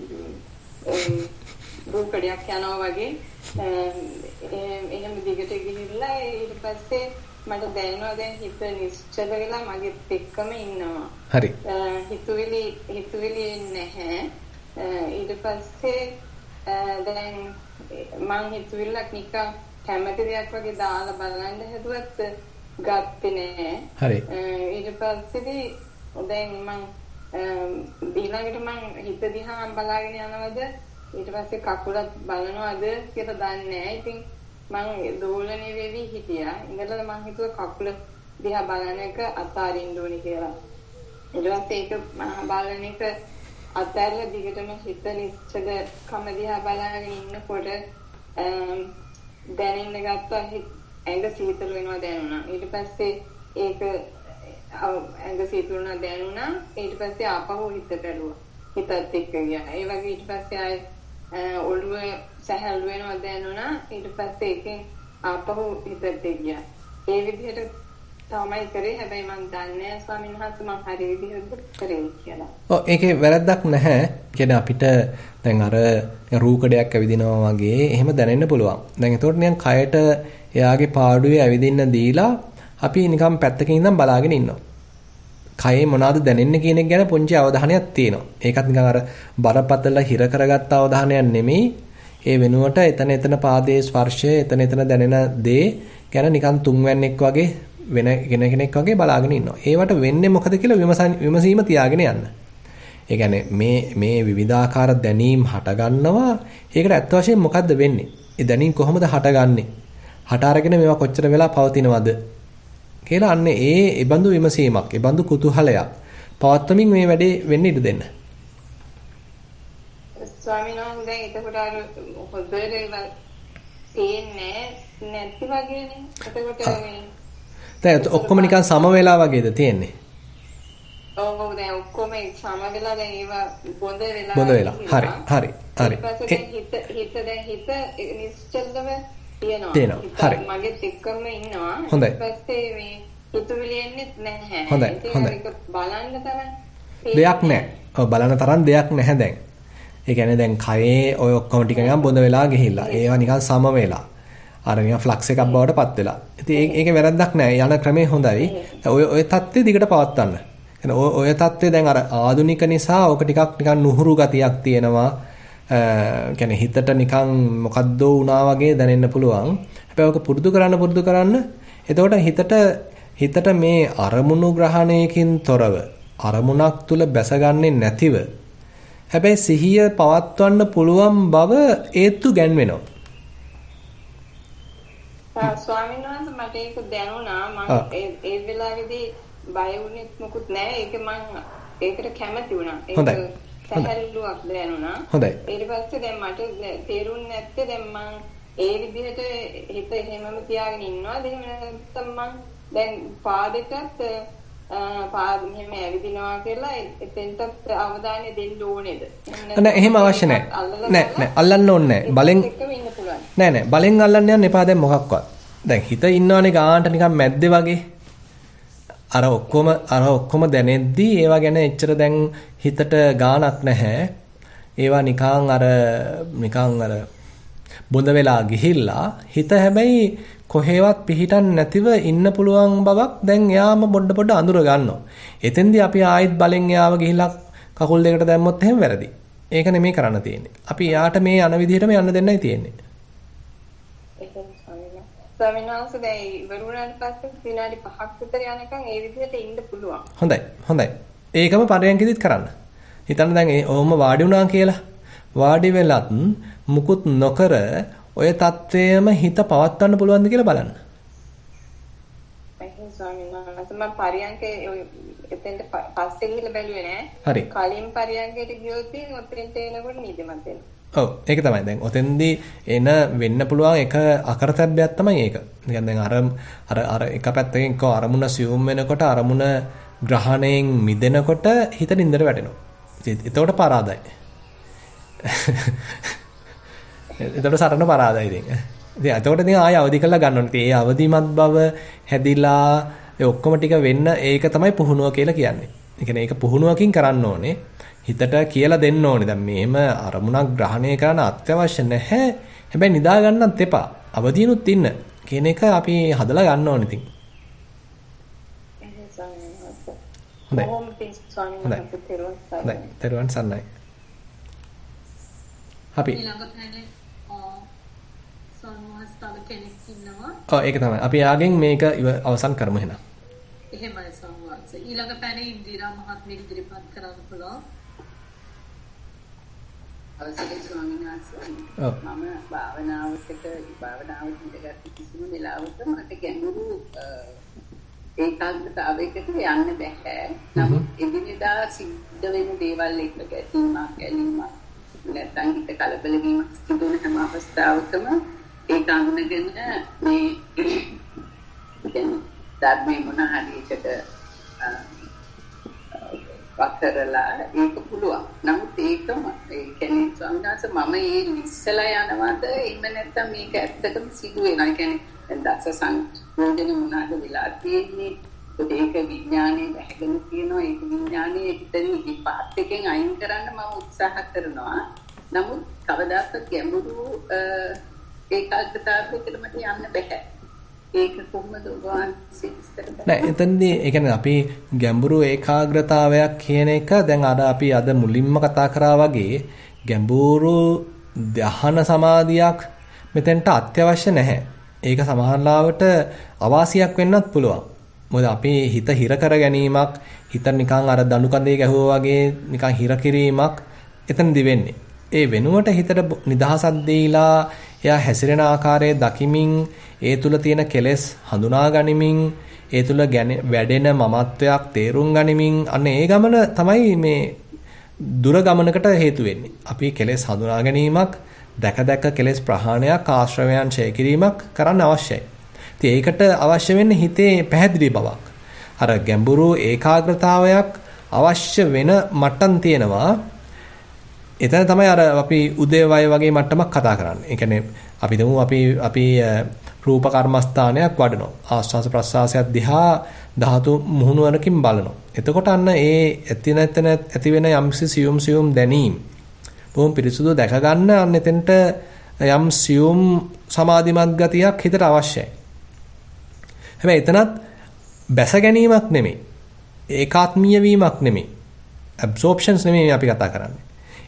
රූකඩයක් යනවා වගේ එහෙම දිගට ගිහිල්ලා ඊට පස්සේ මට දැනෙනවා දැන් හිත නිශ්චල වෙලා මගේ එක්කම ඉන්නවා. හරි. හිතුවිලි නැහැ. ඊට පස්සේ දැන් මං හිතුවිල්ලක් නිකන් කැමති දෙයක් වගේ දාලා බලන්න හැදුවත් ගත්තේ නෑ. හරි. ඊට පස්සේ දැන් මං ඊළඟට මං හිත දිහා බලාගෙන යනවද ඊට පස්සේ කකුලත් බලනවද කියලා දන්නේ නෑ. ඉතින් මං දෝලණය වෙවි හිටියා. ඉඳලා මං හිතුවා කකුල දිහා බලන එක අතාරින්න ඕනේ කියලා. ඊට පස්සේ ඒක මම බලන එක අතාරලා දිගටම හිත නිශ්චල කම දිහා බලාගෙන ඉන්නකොට දැනෙන්න ගත්තා ඇඟ සීතල වෙනවා දැනුණා. ඊට පස්සේ ඒක ඇඟ සීතල වෙනවා දැනුණා. ඊට පස්සේ ආපහු හිත බැලුවා. හිතත් එක්ක ගියා. ඒ වගේ ඊට පස්සේ ආයේ ඔළුව සැහැල්ලු වෙනවා දැනුණා. ඊට පස්සේ ඒකෙන් ආපහු හිතට ගියා. ඒ විදිහට තමයි කරේ. හැබැයි මම දන්නේ නැහැ ස්වාමීන් වහන්සේ මම හරි විදිහට කරේ කියලා. ඔව් ඒකේ වැරද්දක් නැහැ. කියන්නේ අපිට දැන් අර රූකඩයක් ඇවිදිනවා වගේ එහෙම දැනෙන්න පුළුවන්. දැන් එතකොට නිකන් කයට එයාගේ පාඩුවේ ඇවිදින්න දීලා අපි නිකන් පැත්තකින් ඉඳන් බලාගෙන ඉන්නවා. කයේ මොනවද දැනෙන්නේ කියන එක ගැන පුංචි අවධානයක් තියෙනවා. ඒකත් නිකන් අර බරපතල හිර කරගත්ත අවධානයක් නෙමෙයි. ඒ වෙනුවට එතන පාදයේ ස්පර්ශය එතන දැනෙන දේ ගැන නිකන් තුන්වැන්නෙක් වගේ වෙන කෙනෙක් වගේ බලාගෙන ඉන්නවා. ඒවට වෙන්නේ මොකද කියලා විමසීම තියාගෙන යන්න. ඒ කියන්නේ මේ විවිධාකාර දැනීම් හට ගන්නවා. ඒකට ඇත්ත වශයෙන් මොකද්ද වෙන්නේ? ඒ දැනීම් කොහොමද හටගන්නේ? හට අරගෙන මේවා කොච්චර වෙලා පවතිනවද? කියලා අන්නේ ඒ බඳු විමසීමක්, ඒ බඳු කුතුහලයක් පවත්වමින් මේ වැඩේ වෙන්න ඉඩ දෙන්න. ස්වාමීන් වහන්සේ දැන් එතකොට අර හොඳට තේන්නේ නැති වගේනේ. එතකොට මේ දැන් ඔක්කොම නිකන් සම වෙලා වගේද තියෙන්නේ? ඔව් දැන් ඔක්කොම සම වෙලා දැන් ඒවා බොඳ වෙලා. හරි. හිත නිශ්චලව තියෙනවා. හරි. මගේ එක්කම ඉන්නවා. හොඳයි. ඊපස්සේ මේ හිතුවිලි එන්නේ නැහැ. හොඳයි. ඒක බලන්න තරම් දෙයක් නැහැ. ඔව් බලන්න තරම් දෙයක් නැහැ දැන්. ඒ කියන්නේ දැන් කයේ ඔය ඔක්කොම ටික නිකන් බොඳ වෙලා ගිහිල්ලා. ඒවා නිකන් සම වෙලා. අර නිකන් ෆ්ලක්ස් එකක් බවට පත් වෙලා. ඉතින් ඒකේ වැරද්දක් නැහැ. යන ක්‍රමේ හොඳයි. ඔය தත්ත්වය දිගට පවත්වන්න. එන ඔය தත්ත්වය දැන් අර ආදුනික නිසා ඕක ටිකක් නිකන් නුහුරු ගතියක් තියෙනවා. කියන්නේ හිතට නිකන් මොකද්ද වුණා වගේ දැනෙන්න පුළුවන්. හැබැයි ඔක පුරුදු කරන්න එතකොට හිතට මේ අරමුණු ග්‍රහණයකින් තොරව අරමුණක් තුල බැසගන්නේ නැතිව හැබැයි සිහිය පවත්වන්න පුළුවන් බව ඒත්තු ගැන්වෙනවා. ස්වාමීන් වහන්සේ මට ඒක දැනුණා. මම ඒ වෙලාවේදී බය වුණෙත් මොකුත් නැහැ. ඒක මම ඒකට කැමති වුණා. ඒක සැහැල්ලුවක් දැනුණා. හොඳයි. ඊට පස්සේ දැන් මට තේරුන්නේ නැත්තේ දැන් මම ඒ විදිහට හිත එහෙමම තියාගෙන ඉන්නවාද? එහෙම නැත්නම් මම දැන් පාදෙටත් පාද මෙහෙම ඇවිදිනවා කියලා එතෙන්ට අවධානය දෙන්න ඕනේද? නෑ එහෙම අවශ්‍ය නෑ. නෑ අල්ලන්න ඕනේ නෑ. බලෙන් නෑ බලෙන් අල්ලන්න යන්න එපා දැන් මොකක්වත්. දැන් හිත ඉන්නවනේ ගානට නිකන් මැද්දේ වගේ. අර ඔක්කොම දැනෙද්දී ඒවා ගැන එච්චර දැන් හිතට ගානක් නැහැ. ඒවා නිකන් අර බොඳ වෙලා ගිහිල්ලා හිත හැබැයි කොහෙවත් පිහිටන් නැතිව ඉන්න පුළුවන් බවක් දැන් යාම පොඩ අඳුර ගන්නවා. එතෙන්දී අපි ආයෙත් බලෙන් යාව ගිහිල්ලා කකුල් දෙකට දැම්මොත් එහෙම වැරදි. ඒක නෙමෙයි කරන්න තියෙන්නේ. අපි යාට මේ යන විදිහටම යන්න දෙන්නයි තියෙන්නේ. ස්වාමීන් වහන්සේ දැන් ඉවරුණාට පස්සේ විනාඩි 5ක් විතර යනකම් ඒ විදිහට ඉන්න පුළුවන්. හොඳයි. ඒකම පරයන්කෙදිත් කරන්න. හිතන්න දැන් ඔහොම වාඩි වුණා කියලා. වාඩි වෙලත් මුකුත් නොකර ඔය தත්වයේම හිත පවත්වන්න පුළුවන්ද කියලා බලන්න. එහෙනම් ස්වාමීන් වහන්සේ මම පරයන්කේ එතෙන්ට පස්සේ ගිහලා බැලුවේ නෑ. හරි. කලින් පරයන්කේට ගියොත් ඔතෙන්ට එනකොට නිදිමත එනවා. ඔව් ඒක තමයි. දැන් ඔතෙන්දී වෙන්න පුළුවන් එක අකරතැබ්බයක් තමයි ඒක. නිකන් දැන් අර එක පැත්තකින් කෝ අරමුණ සියුම් වෙනකොට අරමුණ ග්‍රහණයෙන් මිදෙනකොට හිත නින්දට වැටෙනවා. එතකොට පරාදයි. එතකොට සරණ පරාදයි ඉතින්. එතකොට ඉතින් ආය අවදි කරලා ගන්න ඕනේ. ඒ අවදිමත් බව හැදිලා ඒ ඔක්කොම ටික වෙන්න ඒක තමයි පුහුණුව කියලා කියන්නේ. ඒ කියන්නේ ඒක පුහුණුවකින් කරන්න ඕනේ. හිතට කියලා දෙන්න ඕනේ. දැන් මේම අරමුණක් ග්‍රහණය කරන්න අත්‍යවශ්‍ය නැහැ. හැබැයි නිදා ගන්නත් එපා. අවදිනුත් ඉන්න කියන එක අපි හදලා ගන්න ඕනේ ඉතින්. හොඳයි. තෙරුවන් සරණයි. අපි ඊළඟ පැනේ සම්මස්තව කෙනෙක් ඉන්නවා. ඔව් ඒක තමයි. අපි යාගෙන් මේක අවසන් කරමු එහෙනම්. එහෙමයි සම්වාස. ඊළඟ පැනේ ඉන්දිරා මහත්මිය ඉදිරිපත් කරන්න පුළුවන්. අවසරයි ස්වාමීන් වහන්සේ. මම භාවනාවට ඉඳගත් කිසිම වෙලාවක මට ගැඹුරු ඒකාග්‍රතාවයකට යන්න බෑ. නමුත් එදිනෙදා සිද්ධ වෙන දේවල් එක්ක ගැටීමක් ඇලීමක් නැත්නම් හිත කලබල වීමක් සිදු වෙන හැම අවස්ථාවකම ඒක අනුගෙන මේ දැන් ධර්මයේ මොන හරි එකට වතරලා ඒක පුළුවන්. නමුත් ඒකම ඒ කියන්නේ ස්වාමීන් වහන්සේ මම ඒ ඉස්සලා යනවාද එහෙම නැත්නම් මේක ඇත්තටම සිදු වෙනවා. ඒ කියන්නේ දැන් දස සංයෝජන මොනවාද වෙලා තියෙන්නේ. ඒක විඥානයේ වැහැගෙන තියෙනවා. ඒක විඥානයේ හිතෙන් ඉපාත් එකෙන් අයින් කරන්න මම උත්සාහ කරනවා. නමුත් කවදාකවත් ගැඹුරු ඒකාග්‍රතාවයකට මට යන්න බෑ. ඒක කොහොමද වහන්සේ විස්තර කරන්නේ? නෑ එතනදී ඒ කියන්නේ අපි ගැඹුරු ඒකාග්‍රතාවයක් කියන එක දැන් අපි අද මුලින්ම කතා කරා වගේ ගැඹුරු ධ්‍යාන සමාධියක් මෙතෙන්ට අත්‍යවශ්‍ය නැහැ. ඒක සමහරවිට අවාසියක් වෙන්නත් පුළුවන්. මොකද අපි හිත හිර කර ගැනීමක් හිත නිකන් අර දණු කඳේ ගැහුවා වගේ නිකන් හිර කිරීමක් එතනදි වෙන්නේ. ඒ වෙනුවට හිතට නිදහසක් දීලා එයා හැසිරෙන ආකාරය දකිමින් ඒ තුල තියෙන කෙලෙස් හඳුනා ගනිමින් ඒ තුල වැඩෙන මමත්වයක් තේරුම් ගනිමින් අන්න ඒ ගමන තමයි මේ දුර ගමනකට හේතු වෙන්නේ. අපි කෙලෙස් හඳුනා ගැනීමක් දැක කෙලෙස් ප්‍රහාණයක් ආශ්‍රවයන් ඡය කිරීමක් කරන්න අවශ්‍යයි. ඉතින් ඒකට අවශ්‍ය වෙන්නේ හිතේ පැහැදිලි බවක්. අර ගැඹුරු ඒකාග්‍රතාවයක් අවශ්‍ය වෙන මට්ටම් තියෙනවා. එතන තමයි අර අපි උදේවය වගේ මට්ටමක් කතා කරන්නේ. ඒ කියන්නේ අපි දමු අපි රූප කර්මස්ථානයක් වඩනවා. ආස්වාස ප්‍රස්වාසයක් දිහා ධාතු මුහුණුවරකින් බලනවා. එතකොට අන්න ඒ ඇති වෙන යම්සි සියුම් දැනීම් බොහොම පිරිසුදු දැක ගන්න අන්න එතෙන්ට යම් සියුම් සමාධිමත් ගතියක් හිතට අවශ්‍යයි. හැබැයි එතනත් බැස ගැනීමක් නෙමෙයි. ඒකාත්මීය වීමක් නෙමෙයි. ඇබ්සෝප්ෂන්ස් නෙමෙයි අපි කතා කරන්නේ.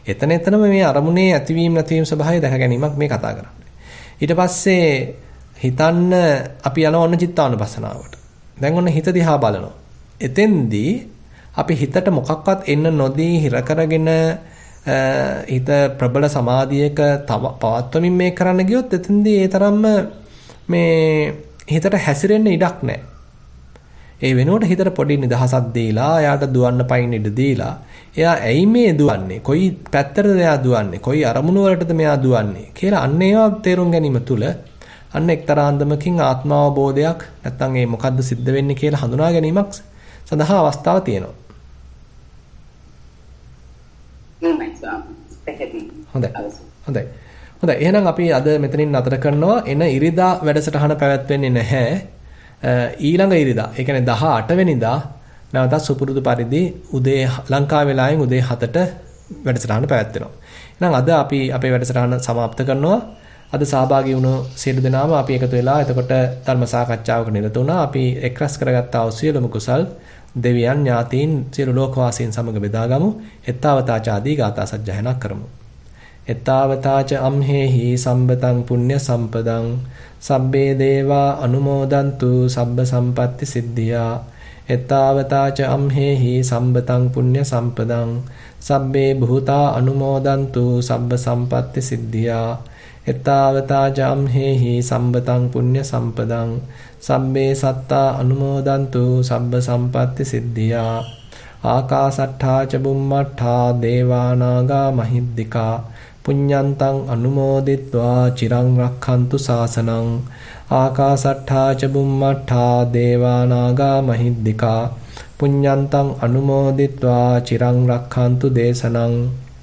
එතනම මේ අරමුණේ ඇතිවීම නැතිවීම ස්වභාවය දැක ගැනීමක් මේ කතා කරන්නේ. ඊට පස්සේ හිතන්න අපි යන ඔන්න චිත්තානුපස්සනාවට. දැන් ඔන්න හිත දිහා බලනවා. එතෙන්දී අපි හිතට මොකක්වත් එන්න නොදී හිර කරගෙන හිත ප්‍රබල සමාධියක පවත්වමින් මේ කරන්න ගියොත් එතෙන්දී ඒ තරම්ම මේ හිතට හැසිරෙන්න ඉඩක් නැහැ. ඒ වෙනුවට හිතට පොඩි නිදහසක් දීලා එයාට දුවන්න පයින් ඉඩ දීලා එයා ඇයි මේ දුවන්නේ? කොයි පැත්තටද එයා දුවන්නේ? කොයි අරමුණු වලටද මෙයා දුවන්නේ? කියලා අන්න ඒවා තේරුම් ගැනීම තුළ අන්න එක්තරා අන්දමකින් ආත්මාවබෝධයක් නැත්නම් ඒ මොකද්ද සිද්ධ වෙන්නේ කියලා හඳුනා ගැනීමක් සඳහා අවස්ථාව තියෙනවා. හොඳයි. එහෙනම් අපි අද මෙතනින් නතර කරනවා. එන ඉරිදා වැඩසටහන පැවැත්වෙන්නේ නැහැ. ඊළඟ ඉරිදා, ඒ කියන්නේ 18 වෙනිදා නැවතත් සුපුරුදු පරිදි උදේ ලංකා වේලාවෙන් උදේ 7ට වැඩසටහන පැවැත්වෙනවා. එහෙනම් අද අපි අපේ වැඩසටහන સમાપ્ત කරනවා. අද සහභාගී වුණු සියලු දෙනාම අපි එකතු වෙලා එතකොට ධර්ම සාකච්ඡාවක නිරත වුණා. අපි එක්රැස් කරගත්තා වූ සියලුම කුසල් දෙවියන් ඥාතීන් සියලු ලෝකවාසීන් සමග බෙදාගමු. එත්තාවතාච ආදී ගාථා සජ්ජායනා කරමු. එත්තාවතාච අම්හෙහි සම්බතං පුඤ්ඤ සම්පදං සබ්බේ දේවා අනුමෝදන්තු සබ්බ සම්පatti සිද්ධියා. එත්තාවතාච අම්හෙහි සම්බතං පුඤ්ඤ සම්පදං සබ්බේ භූතා අනුමෝදන්තු සබ්බ සම්පatti සිද්ධියා. එත්තාවතාච අම්හෙහි සම්බතං පුඤ්ඤ සම්පදං සබ්බේ සත්තා අනුමෝදන්තු සබ්බ සම්පatti සිද්ධියා. ආකාසට්ඨා ච බුම්මට්ඨා දේවා නාග මහිද්దికා පුඤ්ඤන්තං අනුමෝදිත්වා චිරං රක්ඛන්තු ශාසනං. ආකාසට්ඨා ච බුම්මට්ඨා දේවා නාග මහිද්దికා පුඤ්ඤන්තං අනුමෝදිත්වා චිරං රක්ඛන්තු දේශනං.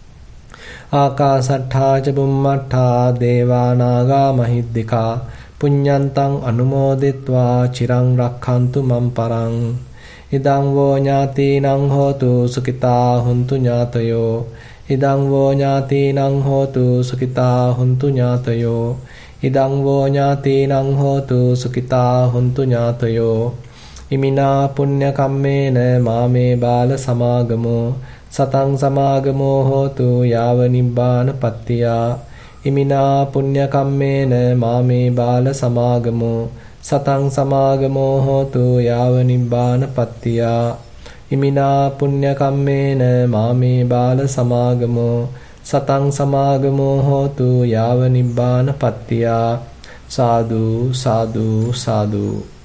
ආකාසට්ඨා ච බුම්මට්ඨා දේවා නාග මහිද්దికා පුඤ්ඤන්තං අනුමෝදිත්වා චිරං රක්ඛන්තු මම් පරං. ඉදං වෝ ඥාතිනං හෝතු සුඛිතා හුන්තු ඥාතයෝ. ඉදං වෝ ඥාතිනං හෝතු සුඛිතා හුන්තු ඥාතයෝ. ඉදං වෝ ඥාතිනං හෝතු සුඛිතා හුන්තු ඥාතයෝ. ඉමිනා පුඤ්ඤ කම්මේන මාමේ බාල සමාගමෝ සතං සමාගමෝ හෝතු යාව නිබ්බාන පත්තියා. ඉමිනා පුඤ්ඤ කම්මේන මාමේ බාල සමාගමෝ සතං සමාගමෝ හෝතු යාව නිබ්බාන පත්තියා. ඉමිනා පුඤ්ඤ කම්මේන මාමේ බාල සමාගමෝ සතං සමාගමෝ හෝතු යාව නිබ්බාන පත්තියා. සාදු සාදු සාදු.